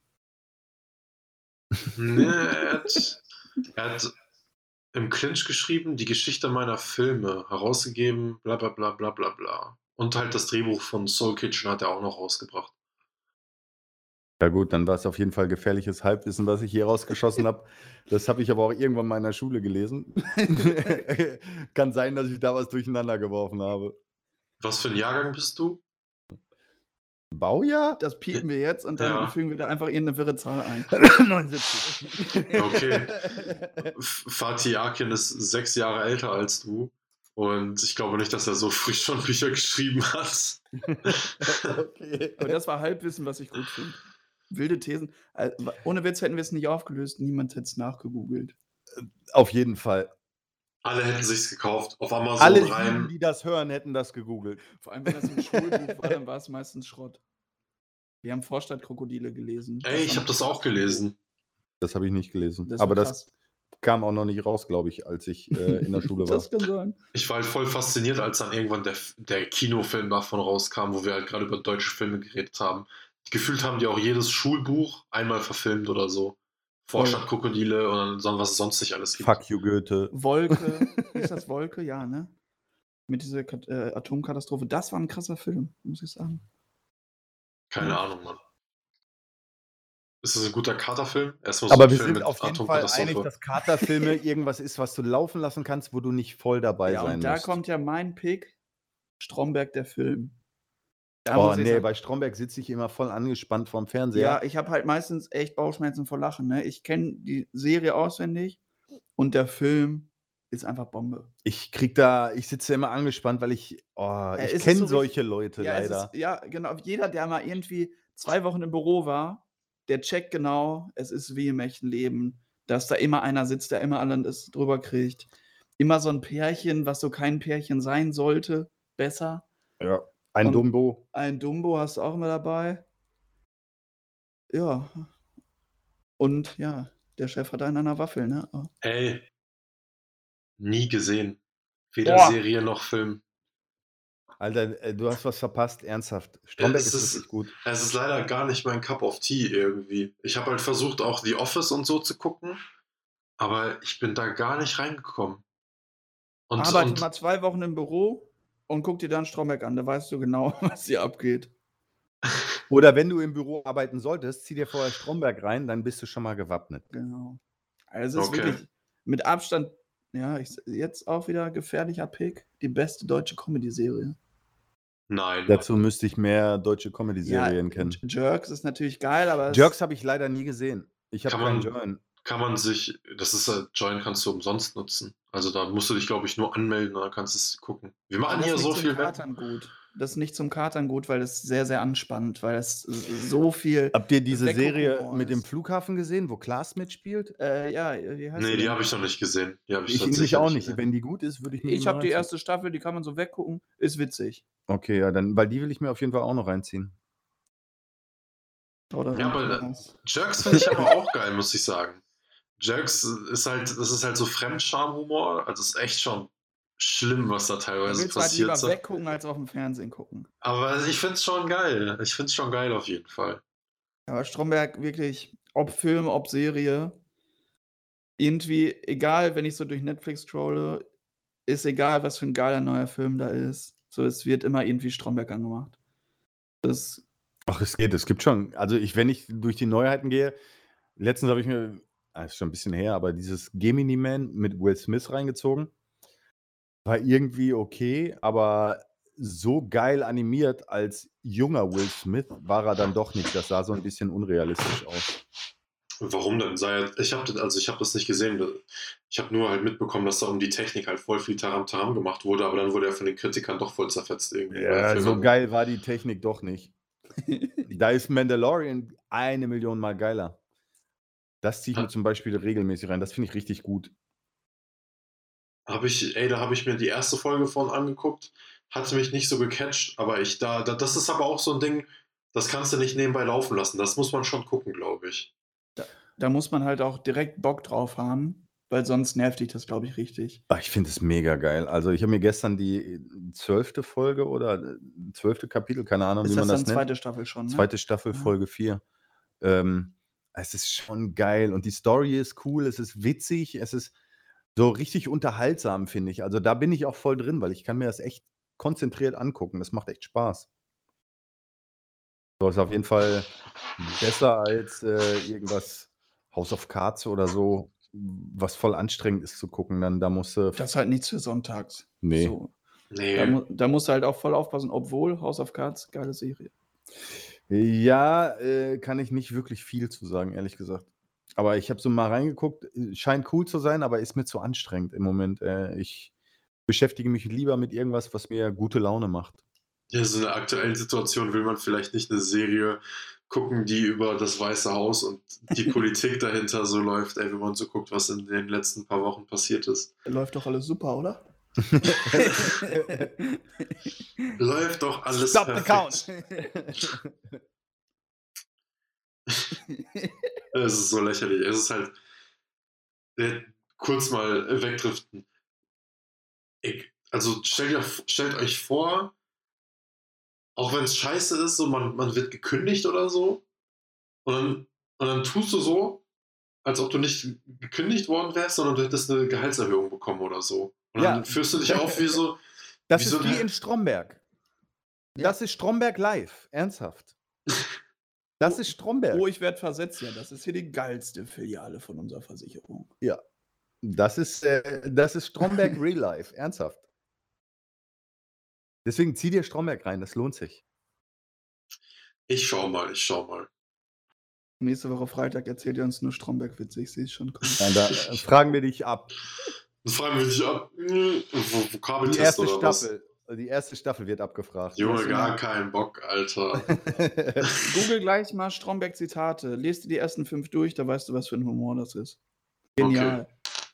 Nee, er hat im Clinch geschrieben, die Geschichte meiner Filme, herausgegeben, bla bla bla bla bla bla. Und halt das Drehbuch von Soul Kitchen hat er auch noch rausgebracht. Ja gut, dann war es auf jeden Fall gefährliches Halbwissen, was ich hier rausgeschossen habe. Das habe ich aber auch irgendwann mal in der Schule gelesen. Kann sein, dass ich da was durcheinander geworfen habe. Was für ein Jahrgang bist du? Baujahr? Das piepen wir jetzt und dann Ja. fügen wir da einfach irgendeine wirre Zahl ein. 79. Okay. Fatih Akin ist 6 Jahre älter als du. Und ich glaube nicht, dass er so früh schon Bücher geschrieben hat. Okay. Aber das war Halbwissen, was ich gut finde. Wilde Thesen. Ohne Witz hätten wir es nicht aufgelöst. Niemand hätte es nachgegoogelt. Auf jeden Fall. Alle hätten sich's gekauft. Auf Amazon Alle rein. Juden, die das hören, hätten das gegoogelt. Vor allem, wenn das im Schulbuch war, dann war es meistens Schrott. Wir haben Vorstadtkrokodile gelesen. Ey, ich habe das auch gelesen. Das habe ich nicht gelesen. Das war Aber das krass. kam auch noch nicht raus, glaube ich, als ich in der Schule war. Das kann sein. Ich war halt voll fasziniert, als dann irgendwann der Kinofilm davon rauskam, wo wir halt gerade über deutsche Filme geredet haben. Gefühlt haben die auch jedes Schulbuch einmal verfilmt oder so. Vorstadtkrokodile und dann was es sonst nicht alles gibt. Fuck you, Goethe. Wolke. Ist das Wolke? Ja, ne? mit dieser Atomkatastrophe. Das war ein krasser Film, muss ich sagen. Keine Ja. Ahnung, Mann. Ist das ein guter Katerfilm? Erstmal so Aber ein wir Film sind mit auf jeden Fall einig, Atomkatastrophe. dass Katerfilme irgendwas ist, was du laufen lassen kannst, wo du nicht voll dabei Ja, sein und da musst. kommt ja mein Pick, Stromberg, der Film. Da Oh muss ich nee, sagen, bei Stromberg sitze ich immer voll angespannt vorm Fernseher. ja, ich habe halt meistens echt Bauchschmerzen vor Lachen. Ne? Ich kenne die Serie auswendig und der Film ist einfach Bombe. Ich sitze immer angespannt, weil ich Es ist kenne so solche Leute Ja, leider. ja, genau. Jeder, der mal irgendwie 2 Wochen im Büro war, der checkt genau, es ist wie im echten Leben, dass da immer einer sitzt, der immer alles drüber kriegt. Immer so ein Pärchen, was so kein Pärchen sein sollte, besser. Ja. Ein Und Dumbo. ein Dumbo hast du auch immer dabei. Ja. Und ja, der Chef hat einen an der Waffel, ne? Oh. Ey, nie gesehen. Weder Boah. Serie noch Film. Alter, du hast was verpasst, ernsthaft. Stromberg Es ist wirklich gut. Es ist leider gar nicht mein Cup of Tea irgendwie. Ich habe halt versucht, auch The Office und so zu gucken, aber ich bin da gar nicht reingekommen. Arbeite mal 2 Wochen im Büro und guck dir dann Stromberg an, da weißt du genau, was hier abgeht. Oder wenn du im Büro arbeiten solltest, zieh dir vorher Stromberg rein, dann bist du schon mal gewappnet. Genau. Also es ist Okay. wirklich mit Abstand, ja, jetzt auch wieder gefährlicher Pick, die beste deutsche Comedy-Serie. Nein. Dazu müsste ich mehr deutsche Comedy-Serien kennen. Jerks ist natürlich geil, aber Jerks habe ich leider nie gesehen. Ich habe Kann keinen man- Join. Kann man sich, das ist halt, Join kannst du umsonst nutzen. Also da musst du dich, glaube ich, nur anmelden und dann kannst du es gucken. Wir machen das hier ist so nicht zum viel Werbung. Katern gut. Das ist nicht zum Katern gut, weil es sehr, sehr anspannt, weil es so viel. Habt ihr diese Serie Weggucken mit dem ist. Flughafen gesehen, wo Klaas mitspielt? Ja, wie heißt Nee, die die denn? habe ich noch nicht gesehen. Die habe ich Ich nämlich tatsächlich auch nicht nicht. gesehen. Wenn die gut ist, würde ich mir Ich mal habe die reinziehen. erste Staffel, die kann man so weggucken, ist witzig. Okay, ja, dann, weil die will ich mir auf jeden Fall auch noch reinziehen. Oder Ja, aber irgendwas. Jerks finde ich aber auch geil, muss ich sagen. Jerks ist halt so Fremdscham-Humor. Also es ist echt schon schlimm, was da Du teilweise willst halt lieber passiert. So. weggucken, als auf dem Fernsehen gucken. Aber ich finde es schon geil. Ich finde es schon geil auf jeden Fall. Aber Stromberg wirklich, ob Film, ob Serie, irgendwie, egal, wenn ich so durch Netflix scrolle, ist egal, was für ein geiler neuer Film da ist. So, es wird immer irgendwie Stromberg angemacht. Das, Ach, es geht, es gibt schon. Also wenn ich durch die Neuheiten gehe, letztens habe ich mir, ist schon ein bisschen her, aber dieses Gemini Man mit Will Smith reingezogen. War irgendwie okay, aber so geil animiert als junger Will Smith war er dann doch nicht. Das sah so ein bisschen unrealistisch aus. Warum denn? Ich habe das nicht gesehen. Ich habe nur halt mitbekommen, dass da um die Technik halt voll viel Taram gemacht wurde, aber dann wurde er von den Kritikern doch voll zerfetzt irgendwie. weil der Ja, Film so dann- geil war die Technik doch nicht. Da ist Mandalorian 1 Million Mal geiler. Das ziehe ich mir zum Beispiel regelmäßig rein. Das finde ich richtig gut. Da habe ich mir die erste Folge von angeguckt, hatte mich nicht so gecatcht, aber das ist aber auch so ein Ding, das kannst du nicht nebenbei laufen lassen. Das muss man schon gucken, glaube ich. da muss man halt auch direkt Bock drauf haben, weil sonst nervt dich das, glaube ich, richtig. Ich finde es mega geil. Also ich habe mir gestern die 12. Folge oder 12. Kapitel, keine Ahnung, Ist wie das man dann das nennt. zweite Staffel schon, ne? Zweite Staffel, Ja. Folge 4. Es ist schon geil und die Story ist cool, es ist witzig, es ist so richtig unterhaltsam, finde ich. Also da bin ich auch voll drin, weil ich kann mir das echt konzentriert angucken. Das macht echt Spaß. So ist auf jeden Fall besser als irgendwas House of Cards oder so, was voll anstrengend ist zu gucken. Dann da musst du. Das ist halt nichts für sonntags. Nee. So. Nee, Da musst du halt auch voll aufpassen, obwohl House of Cards, geile Serie. Ja, kann ich nicht wirklich viel zu sagen, ehrlich gesagt. Aber ich habe so mal reingeguckt, scheint cool zu sein, aber ist mir zu anstrengend im Moment. Ich beschäftige mich lieber mit irgendwas, was mir gute Laune macht. in so einer aktuellen Situation will man vielleicht nicht eine Serie gucken, die über das Weiße Haus und die Politik dahinter so läuft, wenn man so guckt, was in den letzten paar Wochen passiert ist. Läuft doch alles super, oder? Läuft doch alles Stop the count! Es ist so lächerlich. Es ist halt kurz mal wegdriften. Also stellt euch vor, auch wenn es scheiße ist, so man wird gekündigt oder so und dann tust du so, als ob du nicht gekündigt worden wärst, sondern du hättest eine Gehaltserhöhung bekommen oder so. Und dann Ja. führst du dich auf wie so Das Wieso ist wie denn? in Stromberg. Ja. Das ist Stromberg live. Ernsthaft. Das ist Stromberg. Oh, ich werde versetzt. Ja, das ist hier die geilste Filiale von unserer Versicherung. Ja. Das ist Stromberg Real Life. Ernsthaft. Deswegen zieh dir Stromberg rein. Das lohnt sich. Ich schau mal. Nächste Woche Freitag erzählt ihr uns nur Stromberg-Witze. Ich sehe es schon kommen. Nein, da fragen wir dich ab. Dann fragen wir dich ab. Die Vokabeltest oder was? Die erste Staffel wird abgefragt. Junge, gar keinen Bock, Alter. Google gleich mal Stromberg-Zitate. Lest dir die ersten 5 durch, da weißt du, was für ein Humor das ist. Genial.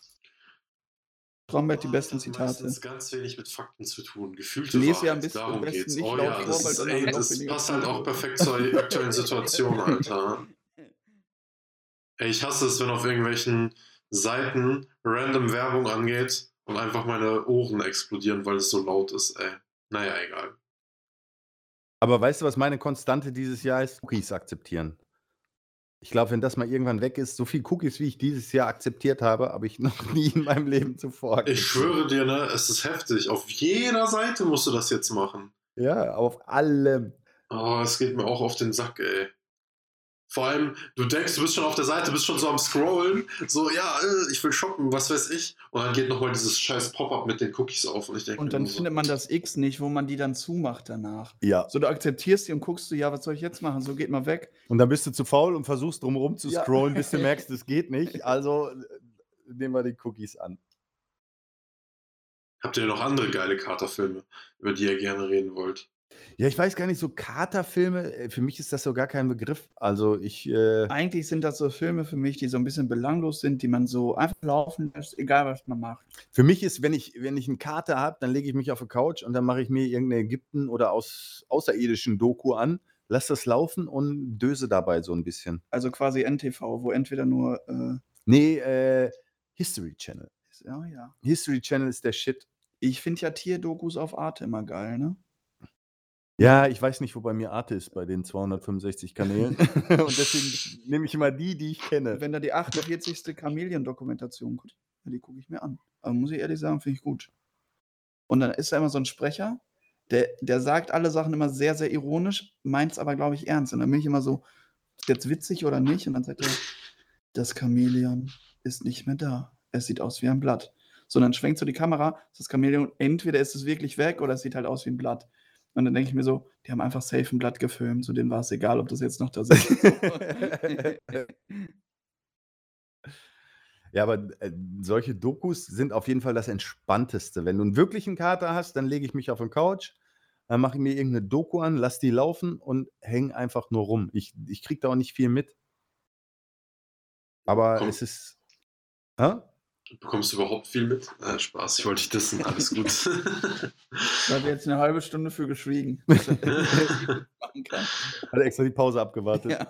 Stromberg, die besten Das hat meistens Zitate. ganz wenig mit Fakten zu tun. Gefühlte Lese ja am Wahrheit, besten- darum am besten geht's. nicht Oh laut ja, vor, das, weil ist, dann ey, noch das weniger passt halt auch zuhören. perfekt zur aktuellen Situation, Alter. Ey, ich hasse es, wenn auf irgendwelchen Seiten random Werbung angeht und einfach meine Ohren explodieren, weil es so laut ist, ey. Naja, egal. Aber weißt du, was meine Konstante dieses Jahr ist? Cookies akzeptieren. Ich glaube, wenn das mal irgendwann weg ist, so viel Cookies, wie ich dieses Jahr akzeptiert habe ich noch nie in meinem Leben zuvor akzeptiert. Ich schwöre dir, ne, es ist heftig. Auf jeder Seite musst du das jetzt machen. Ja, auf allem. Oh, es geht mir auch auf den Sack, ey. Vor allem, du denkst, du bist schon auf der Seite, bist schon so am Scrollen, so, ja, ich will shoppen, was weiß ich. Und dann geht nochmal dieses scheiß Pop-up mit den Cookies auf und ich denke Und dann mir so, findet man das X nicht, wo man die dann zumacht danach. Ja. So, du akzeptierst die und guckst du, ja, was soll ich jetzt machen? So, geht mal weg. Und dann bist du zu faul und versuchst drumherum zu Ja. scrollen, bis du merkst, es geht nicht. Also nehmen wir die Cookies an. habt ihr noch andere geile Katerfilme, über die ihr gerne reden wollt? Ja, ich weiß gar nicht, so Katerfilme, für mich ist das so gar kein Begriff. Also Eigentlich sind das so Filme für mich, die so ein bisschen belanglos sind, die man so einfach laufen lässt, egal was man macht. für mich ist, wenn ich einen Kater habe, dann lege ich mich auf die Couch und dann mache ich mir irgendeine Ägypten- oder außerirdischen Doku an, lass das laufen und döse dabei so ein bisschen. Also quasi NTV, wo entweder nur, Nee, History Channel. ja. History Channel ist der Shit. Ich finde ja Tierdokus auf Arte immer geil, ne? Ja, ich weiß nicht, wo bei mir Arte ist bei den 265 Kanälen. Und deswegen nehme ich immer die ich kenne. Wenn da die 48. Chameleon-Dokumentation kommt, ja, die gucke ich mir an. Aber muss ich ehrlich sagen, finde ich gut. Und dann ist da immer so ein Sprecher, der sagt alle Sachen immer sehr, sehr ironisch, meint es aber, glaube ich, ernst. Und dann bin ich immer so, ist jetzt witzig oder nicht? Und dann sagt er, das Chamäleon ist nicht mehr da. Es sieht aus wie ein Blatt. So, dann schwenkt so die Kamera, das Chamäleon, entweder ist es wirklich weg oder es sieht halt aus wie ein Blatt. Und dann denke ich mir so, die haben einfach safe ein Blatt gefilmt, so denen war es egal, ob das jetzt noch da sitzt. Ja, aber solche Dokus sind auf jeden Fall das Entspannteste. Wenn du einen wirklichen Kater hast, dann lege ich mich auf den Couch, dann mache ich mir irgendeine Doku an, lass die laufen und hänge einfach nur rum. Ich kriege da auch nicht viel mit. Aber Komm. es ist. Hä? Bekommst du überhaupt viel mit? Spaß, ich wollte dich dissen, alles gut. Da hat er jetzt eine halbe Stunde für geschwiegen. Was er machen kann. Hat extra die Pause abgewartet. Ja.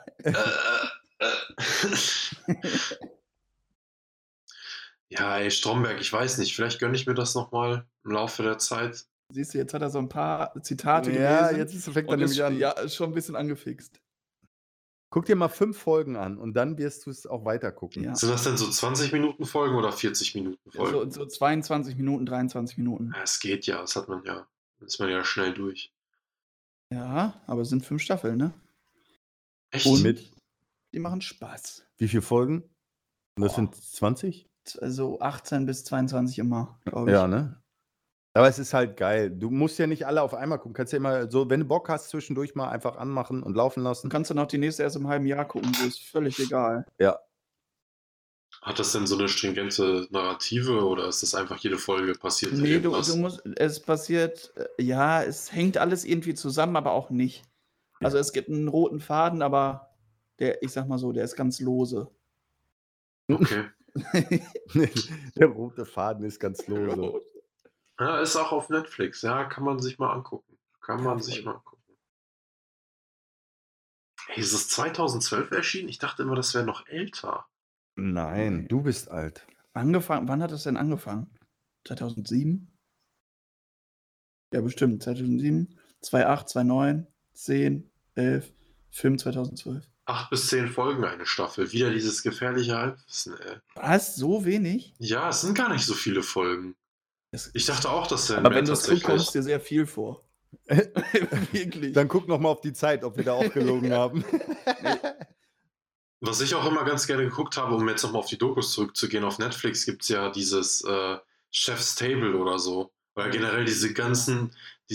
Ja, ey, Stromberg, ich weiß nicht, vielleicht gönne ich mir das nochmal im Laufe der Zeit. Siehst du, jetzt hat er so ein paar Zitate Ja, gelesen. jetzt fängt er und ist, nämlich an. ja, ist schon ein bisschen angefixt. Guck dir mal 5 Folgen an und dann wirst du es auch weiter gucken. Ja. Sind das denn so 20 Minuten Folgen oder 40 Minuten Folgen? So 22 Minuten, 23 Minuten. Ja, es geht ja, das hat man ja. Ist man ja schnell durch. Ja, aber es sind 5 Staffeln, ne? Echt? Und mit Die machen Spaß. wie viele Folgen? Und das Boah. sind 20? Also 18 bis 22 immer, glaube ich. Ja, ne? Aber es ist halt geil. Du musst ja nicht alle auf einmal gucken. Kannst ja immer so, wenn du Bock hast, zwischendurch mal einfach anmachen und laufen Dann lassen. kannst du noch die nächste erst im halben Jahr gucken, so ist völlig egal. Ja. Hat das denn so eine stringente Narrative oder ist das einfach jede Folge passiert? Nee, du irgendwas? musst, es passiert, ja, es hängt alles irgendwie zusammen, aber auch nicht. Also es gibt einen roten Faden, aber ich sag mal so, der ist ganz lose. Okay. Der rote Faden ist ganz lose. Ja, ist auch auf Netflix. Ja, kann man sich mal angucken. Kann man Ja, sich voll. mal angucken. Hey, ist es 2012 erschienen? Ich dachte immer, das wäre noch älter. Nein, du bist alt. Angefangen, wann hat das denn angefangen? 2007? Ja, bestimmt. 2007, 2008, 2009, 10, 11, Film 2012. 8 bis 10 Folgen eine Staffel. Wieder dieses gefährliche Halbwissen, ey. Was? So wenig? Ja, es sind gar nicht so viele Folgen. Ich dachte auch, dass der Aber mehr wenn du es guckst, kommt es tatsächlich. dir sehr viel vor. Wirklich. Dann guck noch mal auf die Zeit, ob wir da auch gelogen haben. Was ich auch immer ganz gerne geguckt habe, um jetzt nochmal auf die Dokus zurückzugehen, auf Netflix gibt es ja dieses Chef's Table oder so. Oder generell diese ganzen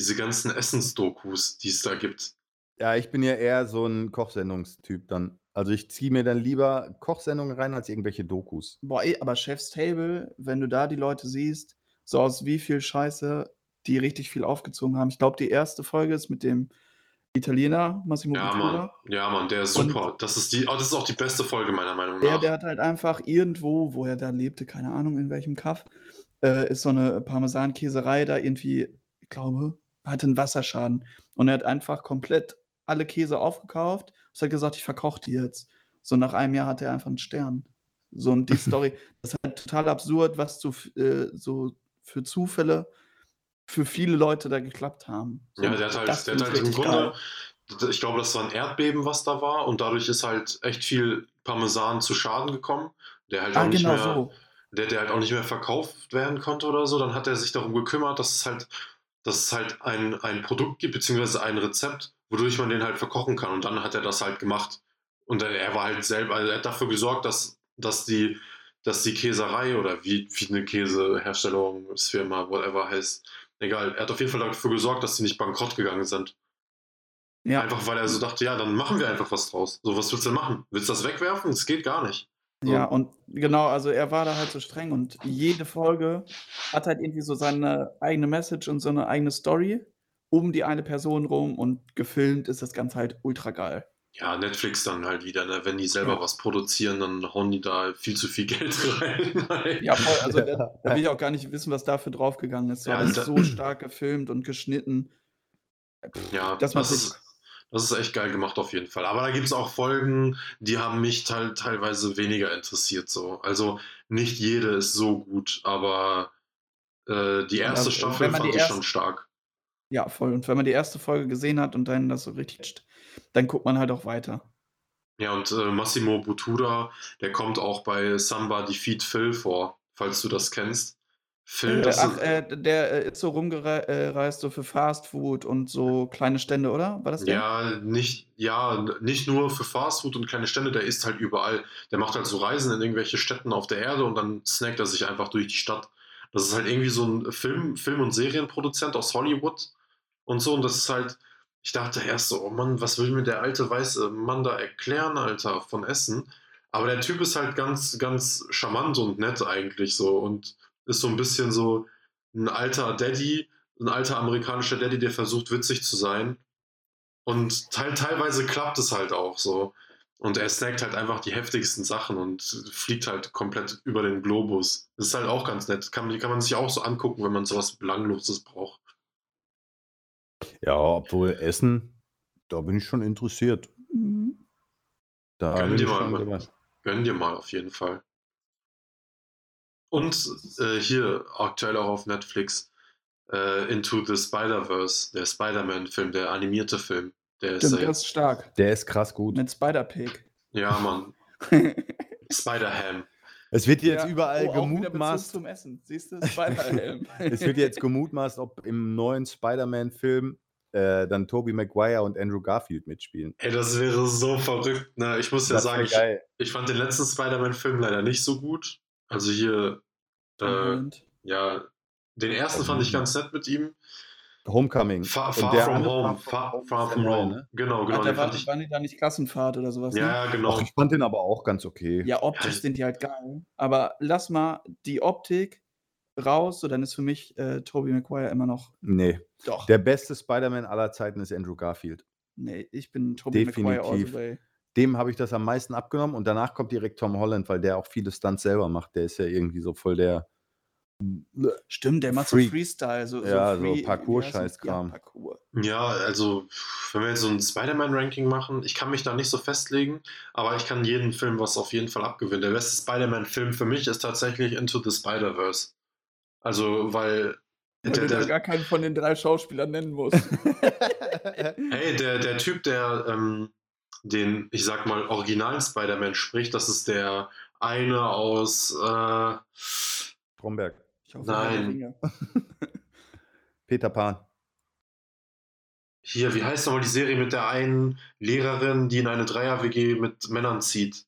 Essensdokus, die es da gibt. Ja, ich bin ja eher so ein Kochsendungstyp dann. Also ich ziehe mir dann lieber Kochsendungen rein als irgendwelche Dokus. Boah, aber Chef's Table, wenn du da die Leute siehst, so aus wie viel Scheiße die richtig viel aufgezogen haben. Ich glaube, die erste Folge ist mit dem Italiener, Massimo Ja, Mann. Bottura. Ja, Mann, der ist super. Das ist auch die beste Folge meiner Meinung nach. Der hat halt einfach irgendwo, wo er da lebte, keine Ahnung in welchem Kaff, ist so eine Parmesankäserei da irgendwie, ich glaube, hatte einen Wasserschaden. Und er hat einfach komplett alle Käse aufgekauft und hat gesagt, ich verkoche die jetzt. So nach einem Jahr hatte er einfach einen Stern. So, und die Story, das ist halt total absurd, was so für Zufälle für viele Leute da geklappt haben. So, Ja, der hat das halt finde ich im richtig Grunde, geil. ich glaube, das war ein Erdbeben, was da war, und dadurch ist halt echt viel Parmesan zu Schaden gekommen, der halt auch nicht genau mehr, so. der halt auch nicht mehr verkauft werden konnte oder so. Dann hat er sich darum gekümmert, dass es halt ein Produkt gibt, beziehungsweise ein Rezept, wodurch man den halt verkochen kann. Und dann hat er das halt gemacht. Und er war halt selber, also er hat dafür gesorgt, dass die Käserei oder wie eine Käseherstellungsfirma, whatever heißt, egal, er hat auf jeden Fall dafür gesorgt, dass sie nicht bankrott gegangen sind. Ja. Einfach weil er so dachte, ja, dann machen wir einfach was draus. So, was willst du denn machen? Willst du das wegwerfen? Das geht gar nicht. So. Ja, und genau, also er war da halt so streng und jede Folge hat halt irgendwie so seine eigene Message und so eine eigene Story um die eine Person rum und gefilmt ist das Ganze halt ultra geil. Ja, Netflix dann halt wieder, ne? Wenn die selber Ja. was produzieren, dann hauen die da viel zu viel Geld rein. Ja, voll, also da will ich auch gar nicht wissen, was dafür draufgegangen ist. Ja, Das ist so stark gefilmt und geschnitten. Ja, dass man sich das ist echt geil gemacht auf jeden Fall. Aber da gibt es auch Folgen, die haben mich teilweise weniger interessiert so. Also nicht jede ist so gut, aber die erste Aber, Staffel wenn man fand die ich schon stark. Ja, voll. Und wenn man die erste Folge gesehen hat und dann das so richtig, dann guckt man halt auch weiter. Ja, und Massimo Bottura, der kommt auch bei Somebody Feed Phil vor, falls du das kennst. Phil, Der ist so rumgereist so für Fast Food und so kleine Stände, oder? War das der? Ja, nicht nur für Fastfood und kleine Stände, der isst halt überall. Der macht halt so Reisen in irgendwelche Städten auf der Erde und dann snackt er sich einfach durch die Stadt. Das ist halt irgendwie so ein Film- und Serienproduzent aus Hollywood und so. Und das ist halt, ich dachte erst so, oh Mann, was will mir der alte weiße Mann da erklären, Alter, von Essen? Aber der Typ ist halt ganz, ganz charmant und nett eigentlich so und ist so ein bisschen so ein alter Daddy, ein alter amerikanischer Daddy, der versucht witzig zu sein. Und teilweise klappt es halt auch so. Und er snackt halt einfach die heftigsten Sachen und fliegt halt komplett über den Globus. Das ist halt auch ganz nett. Kann man sich auch so angucken, wenn man sowas Belangloses braucht. Ja, obwohl Essen, da bin ich schon interessiert. Mhm. Da Gönn bin dir ich schon mal, dabei. gönn dir mal auf jeden Fall. Und hier aktuell auch auf Netflix Into the Spider-Verse, der Spider-Man-Film, der animierte Film. Der ist Stimmt, das ist stark. Der ist krass gut. Mit Spider-Pig. ja, Mann. Spider-Ham. Es wird jetzt Ja, überall auch wieder Bezug gemutmaßt. zum Essen. Siehst du, Spider-Helm. Es wird jetzt gemutmaßt, ob im neuen Spider-Man-Film dann Tobey Maguire und Andrew Garfield mitspielen. Ey, das wäre so verrückt, ne? Ich muss ja Das sagen, wär geil. ich fand den letzten Spider-Man-Film leider nicht so gut. Also hier, Tom Holland. ja, den ersten fand ich ganz nett mit ihm. Homecoming. Far Und der From andere Home. ist Far der From neue, Home. ne? Genau, Ach, den fand ich. waren die da nicht Klassenfahrt oder sowas, ne? Ja, genau. Ach, ich fand den aber auch ganz okay. Ja, optisch sind die halt geil. Aber lass mal die Optik raus, so dann ist für mich Tobey Maguire immer noch. Nee. Doch. Der beste Spider-Man aller Zeiten ist Andrew Garfield. Nee, ich bin Tobey Maguire all the Definitiv. way. Dem habe ich das am meisten abgenommen und danach kommt direkt Tom Holland, weil der auch viele Stunts selber macht. Der ist ja irgendwie so voll der Stimmt, der macht so Freak. Freestyle, so Ja, so Free, Parkour-Scheißkram. Ja, Parkour. Ja, also, wenn wir jetzt so ein Spider-Man-Ranking machen, ich kann mich da nicht so festlegen, aber ich kann jeden Film was auf jeden Fall abgewinnen. Der beste Spider-Man-Film für mich ist tatsächlich Into the Spider-Verse. Also, weil Weil du da gar keinen von den 3 Schauspielern nennen musst. hey, der Typ, der den, ich sag mal, originalen Spider-Man spricht, das ist der eine aus Stromberg. Ich hoffe, Herr der Nein. Ringe. Peter Pan. Hier, wie heißt nochmal die Serie mit der einen Lehrerin, die in eine Dreier-WG mit Männern zieht?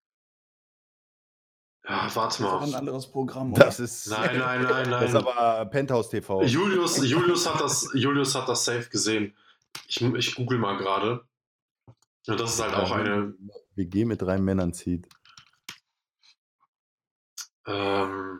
Ja, warte Das ist aber ein mal. anderes Programm, oder? Das ist, Nein. das ist aber Penthouse TV. Julius hat das safe gesehen. Ich google mal gerade. Und das ist halt auch eine. WG mit 3 Männern zieht. Ähm,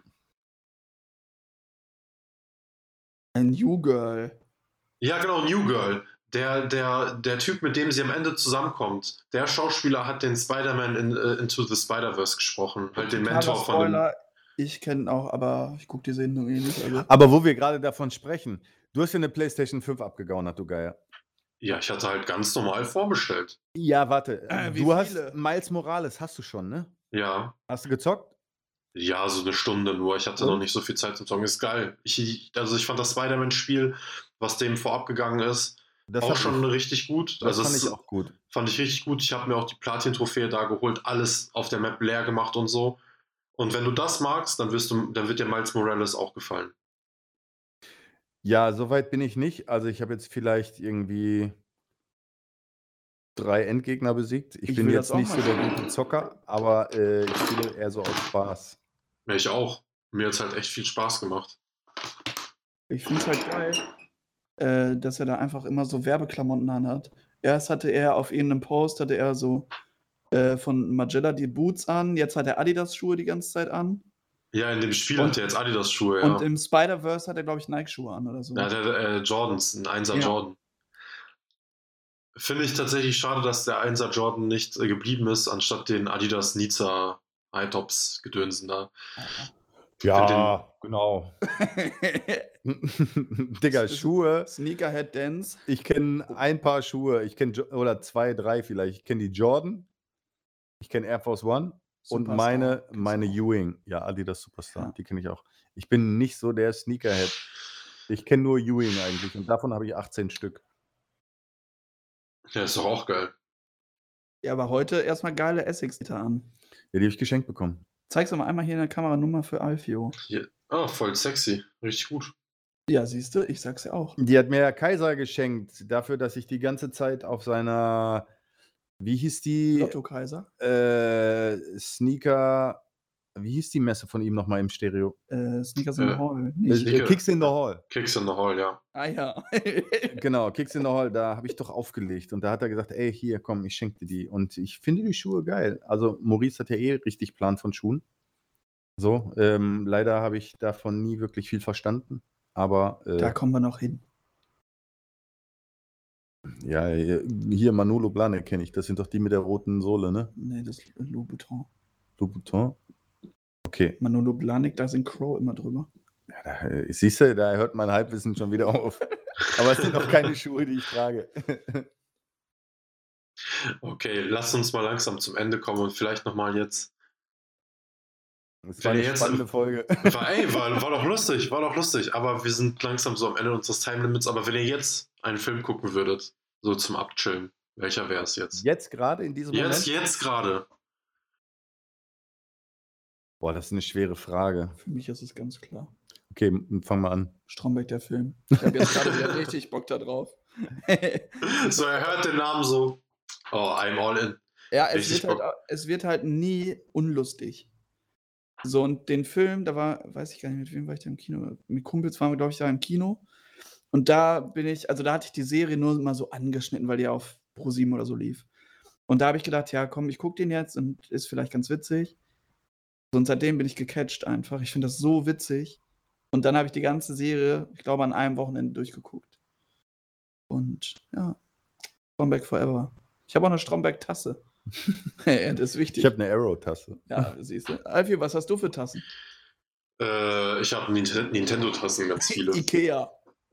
Ein New Girl. ja, genau, New Girl. Der Typ, mit dem sie am Ende zusammenkommt, der Schauspieler hat den Spider-Man in Into the Spider-Verse gesprochen. Halt den Totaler Mentor von dem. Spoiler. Ich kenne auch, aber ich gucke die Sendung eh nicht. Also. Aber wo wir gerade davon sprechen, du hast ja eine PlayStation 5 abgegaunert, du Geier. Ja, ich hatte halt ganz normal vorbestellt. Ja, warte. Wie Du hast viele? Miles Morales, hast du schon, ne? Ja. Hast du gezockt? Ja, so eine Stunde nur. Ich hatte Und? noch nicht so viel Zeit zum Zocken. Ist geil. Ich fand das Spider-Man-Spiel, was dem vorab gegangen ist, Das auch hab schon ich, richtig gut. das Also fand es ich auch gut. fand ich richtig gut. Ich habe mir auch die Platin-Trophäe da geholt, alles auf der Map leer gemacht und so. Und wenn du das magst, dann wird dir Miles Morales auch gefallen. Ja, soweit bin ich nicht. Also ich habe jetzt vielleicht irgendwie 3 Endgegner besiegt. Ich Ich bin will jetzt das auch nicht mal so der spielen. gute Zocker, aber ich spiele eher so aus Spaß. Ja, ich auch. Mir hat es halt echt viel Spaß gemacht. Ich finde es halt geil, dass er da einfach immer so Werbeklamotten anhat. Erst hatte er auf irgendeinem Post, hatte er so von Magella die Boots an, jetzt hat er Adidas-Schuhe die ganze Zeit an. Ja, in dem Spiel Und- hat er jetzt Adidas-Schuhe, Und ja. im Spider-Verse hat er, glaube ich, Nike-Schuhe an oder so. Da hat er Jordans, ein 1er Ja. Jordan. Finde ich tatsächlich schade, dass der 1er Jordan nicht geblieben ist, anstatt den Adidas Nizza High-Tops gedönsen da. Ja, genau. Digga, Schuhe. Sneakerhead Dance. Ich kenne ein paar Schuhe. Ich kenne, oder 2, 3 vielleicht. Ich kenne die Jordan. Ich kenne Air Force One. Und Superstar. meine Ewing. Ja, Adidas Superstar. Ja. Die kenne ich auch. Ich bin nicht so der Sneakerhead. Ich kenne nur Ewing eigentlich. Und davon habe ich 18 Stück. Ja, ist doch auch geil. Ja, aber heute erstmal geile Essex-Gitter an. Ja, die habe ich geschenkt bekommen. Zeig's doch mal einmal hier in der Kamera Nummer für Alfio. Hier. Ah, voll sexy. Richtig gut. Ja, siehst du, ich sag's ja auch. Die hat mir Kaiser geschenkt. Dafür, dass ich die ganze Zeit auf seiner, wie hieß die? Lotto Kaiser. Sneaker, wie hieß die Messe von ihm nochmal im Stereo? Sneakers in the Hall. Nicht. Sneaker. Kicks in the Hall. Kicks in the Hall, ja. Ah ja. Genau, Kicks in the Hall, da habe ich doch aufgelegt. Und da hat er gesagt, ey, hier, komm, ich schenke dir die. Und ich finde die Schuhe geil. Also Maurice hat ja eh richtig Plan von Schuhen. So, leider habe ich davon nie wirklich viel verstanden. Aber Da kommen wir noch hin. ja, hier Manolo Blahnik kenne ich. Das sind doch die mit der roten Sohle, ne? Nee, das ist Louboutin. Louboutin? Okay. Manolo Blahnik, da sind Crow immer drüber. Ja, siehst du, da hört mein Halbwissen schon wieder auf. Aber es sind noch keine Schuhe, die ich trage. Okay, lasst uns mal langsam zum Ende kommen und vielleicht nochmal jetzt. Das war Wenn eine ihr jetzt- spannende Folge. War doch lustig, aber wir sind langsam so am Ende unseres Timelimits. Aber wenn ihr jetzt einen Film gucken würdet, so zum Abchillen, welcher wäre es jetzt? Jetzt gerade in diesem Moment? Jetzt gerade. Boah, das ist eine schwere Frage. Für mich ist es ganz klar. Okay, fang mal an. Stromberg, der Film. Ich habe jetzt gerade wieder richtig Bock da drauf. So, er hört den Namen so. Oh, I'm all in. Ja, Richtig es wird halt nie unlustig. So, und den Film, da weiß ich gar nicht, mit wem war ich da im Kino? Mit Kumpels waren wir, glaube ich, da im Kino. Und da da hatte ich die Serie nur mal so angeschnitten, weil die auf Pro7 oder so lief. Und da habe ich gedacht, ja, komm, ich gucke den jetzt und ist vielleicht ganz witzig. Und seitdem bin ich gecatcht einfach. Ich finde das so witzig. Und dann habe ich die ganze Serie, ich glaube, an einem Wochenende durchgeguckt. Und ja, Stromberg Forever. Ich habe auch eine Stromberg-Tasse. Ja, das ist wichtig. Ich habe eine Arrow-Tasse. Ja, siehst du. Alfie, was hast du für Tassen? Ich habe Nintendo-Tassen, ganz viele. Ikea.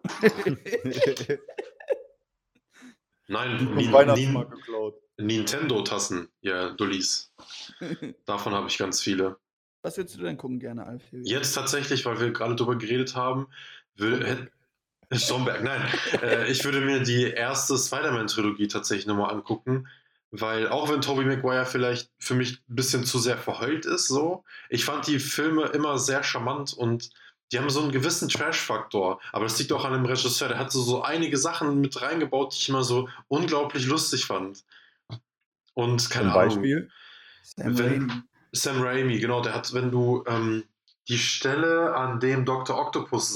Nein, Vom Weihnachtsmarkt geklaut. Nintendo-Tassen, ja, Dullis. Davon habe ich ganz viele. Was würdest du denn gucken gerne, Alfie? Jetzt tatsächlich, weil wir gerade drüber geredet haben, Stromberg, nein. Ich würde mir die erste Spider-Man-Trilogie tatsächlich nochmal angucken, weil auch wenn Tobey Maguire vielleicht für mich ein bisschen zu sehr verheult ist, so, ich fand die Filme immer sehr charmant und die haben so einen gewissen Trash-Faktor. Aber das liegt auch an dem Regisseur. Der hat so einige Sachen mit reingebaut, die ich immer so unglaublich lustig fand. Und keine Zum Ahnung. Beispiel. Sam Raimi. Sam Raimi, genau, der hat, wenn du die Stelle, an dem Dr. Octopus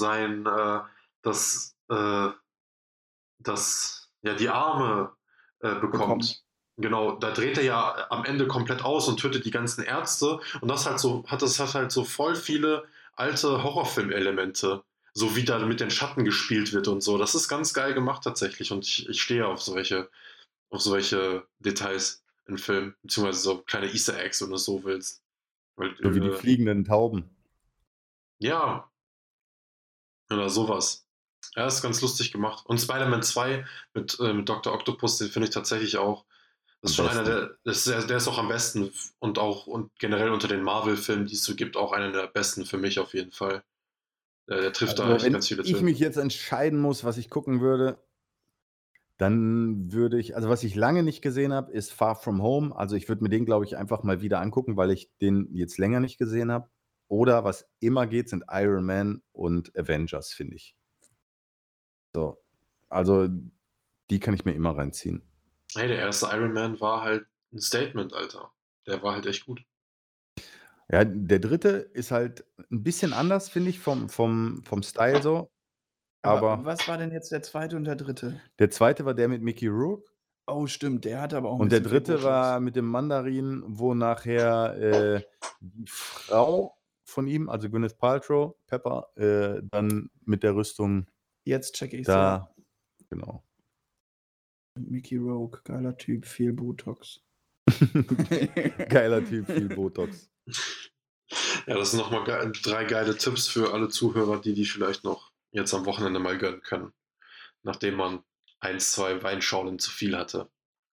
die Arme bekommt. Genau, da dreht er ja am Ende komplett aus und tötet die ganzen Ärzte. Und das hat halt so voll viele alte Horrorfilm-Elemente. So wie da mit den Schatten gespielt wird und so. Das ist ganz geil gemacht tatsächlich. Und ich stehe auf solche Details in Filmen. Beziehungsweise so kleine Easter Eggs, wenn du es so willst. Weil, So wie die fliegenden Tauben. ja. Oder sowas. Ja, ist ganz lustig gemacht. Und Spider-Man 2 mit Dr. Octopus, den finde ich tatsächlich auch. Das ist schon einer der ist auch am besten und generell unter den Marvel-Filmen, die es so gibt, auch einer der besten für mich auf jeden Fall. Der trifft da echt ganz viele Wenn ich mich jetzt entscheiden muss, was ich gucken würde, dann würde ich, also was ich lange nicht gesehen habe, ist Far From Home. Also ich würde mir den, glaube ich, einfach mal wieder angucken, weil ich den jetzt länger nicht gesehen habe. Oder was immer geht, sind Iron Man und Avengers, finde ich. So, also die kann ich mir immer reinziehen. Hey, der erste Iron Man war halt ein Statement, Alter. Der war halt echt gut. Ja, der dritte ist halt ein bisschen anders, finde ich, vom Style so. Aber was war denn jetzt der zweite und der dritte? der zweite war der mit Mickey Rourke. Oh, stimmt, der hatte aber auch ein Und der bisschen viel dritte Botox. war mit dem Mandarin, wo nachher die Frau von ihm, also Gwyneth Paltrow, Pepper, dann mit der Rüstung Jetzt check ich's da, genau. Mickey Rourke, geiler Typ, viel Botox. Geiler Typ, viel Botox. Ja, das sind nochmal 3 geile Tipps für alle Zuhörer, die vielleicht noch jetzt am Wochenende mal gönnen können, nachdem man 1, 2 Weinschorlen zu viel hatte.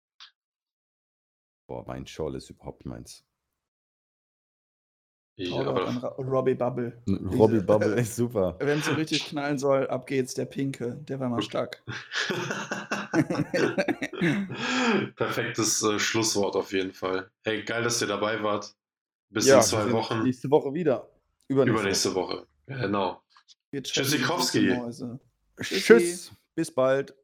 Boah, Weinschorle ist überhaupt meins. Robbie Bubble. Robbie Bubble ist super. Wenn es so richtig knallen soll, ab geht's, der Pinke. Der war mal stark. Perfektes Schlusswort auf jeden Fall. Hey, geil, dass ihr dabei wart. Bis Ja, in 2 Wochen. Nächste Woche wieder. Übernächste Woche. Genau. Wir checken Tschüssikowski. die Mäuse. Tschüss, bis bald.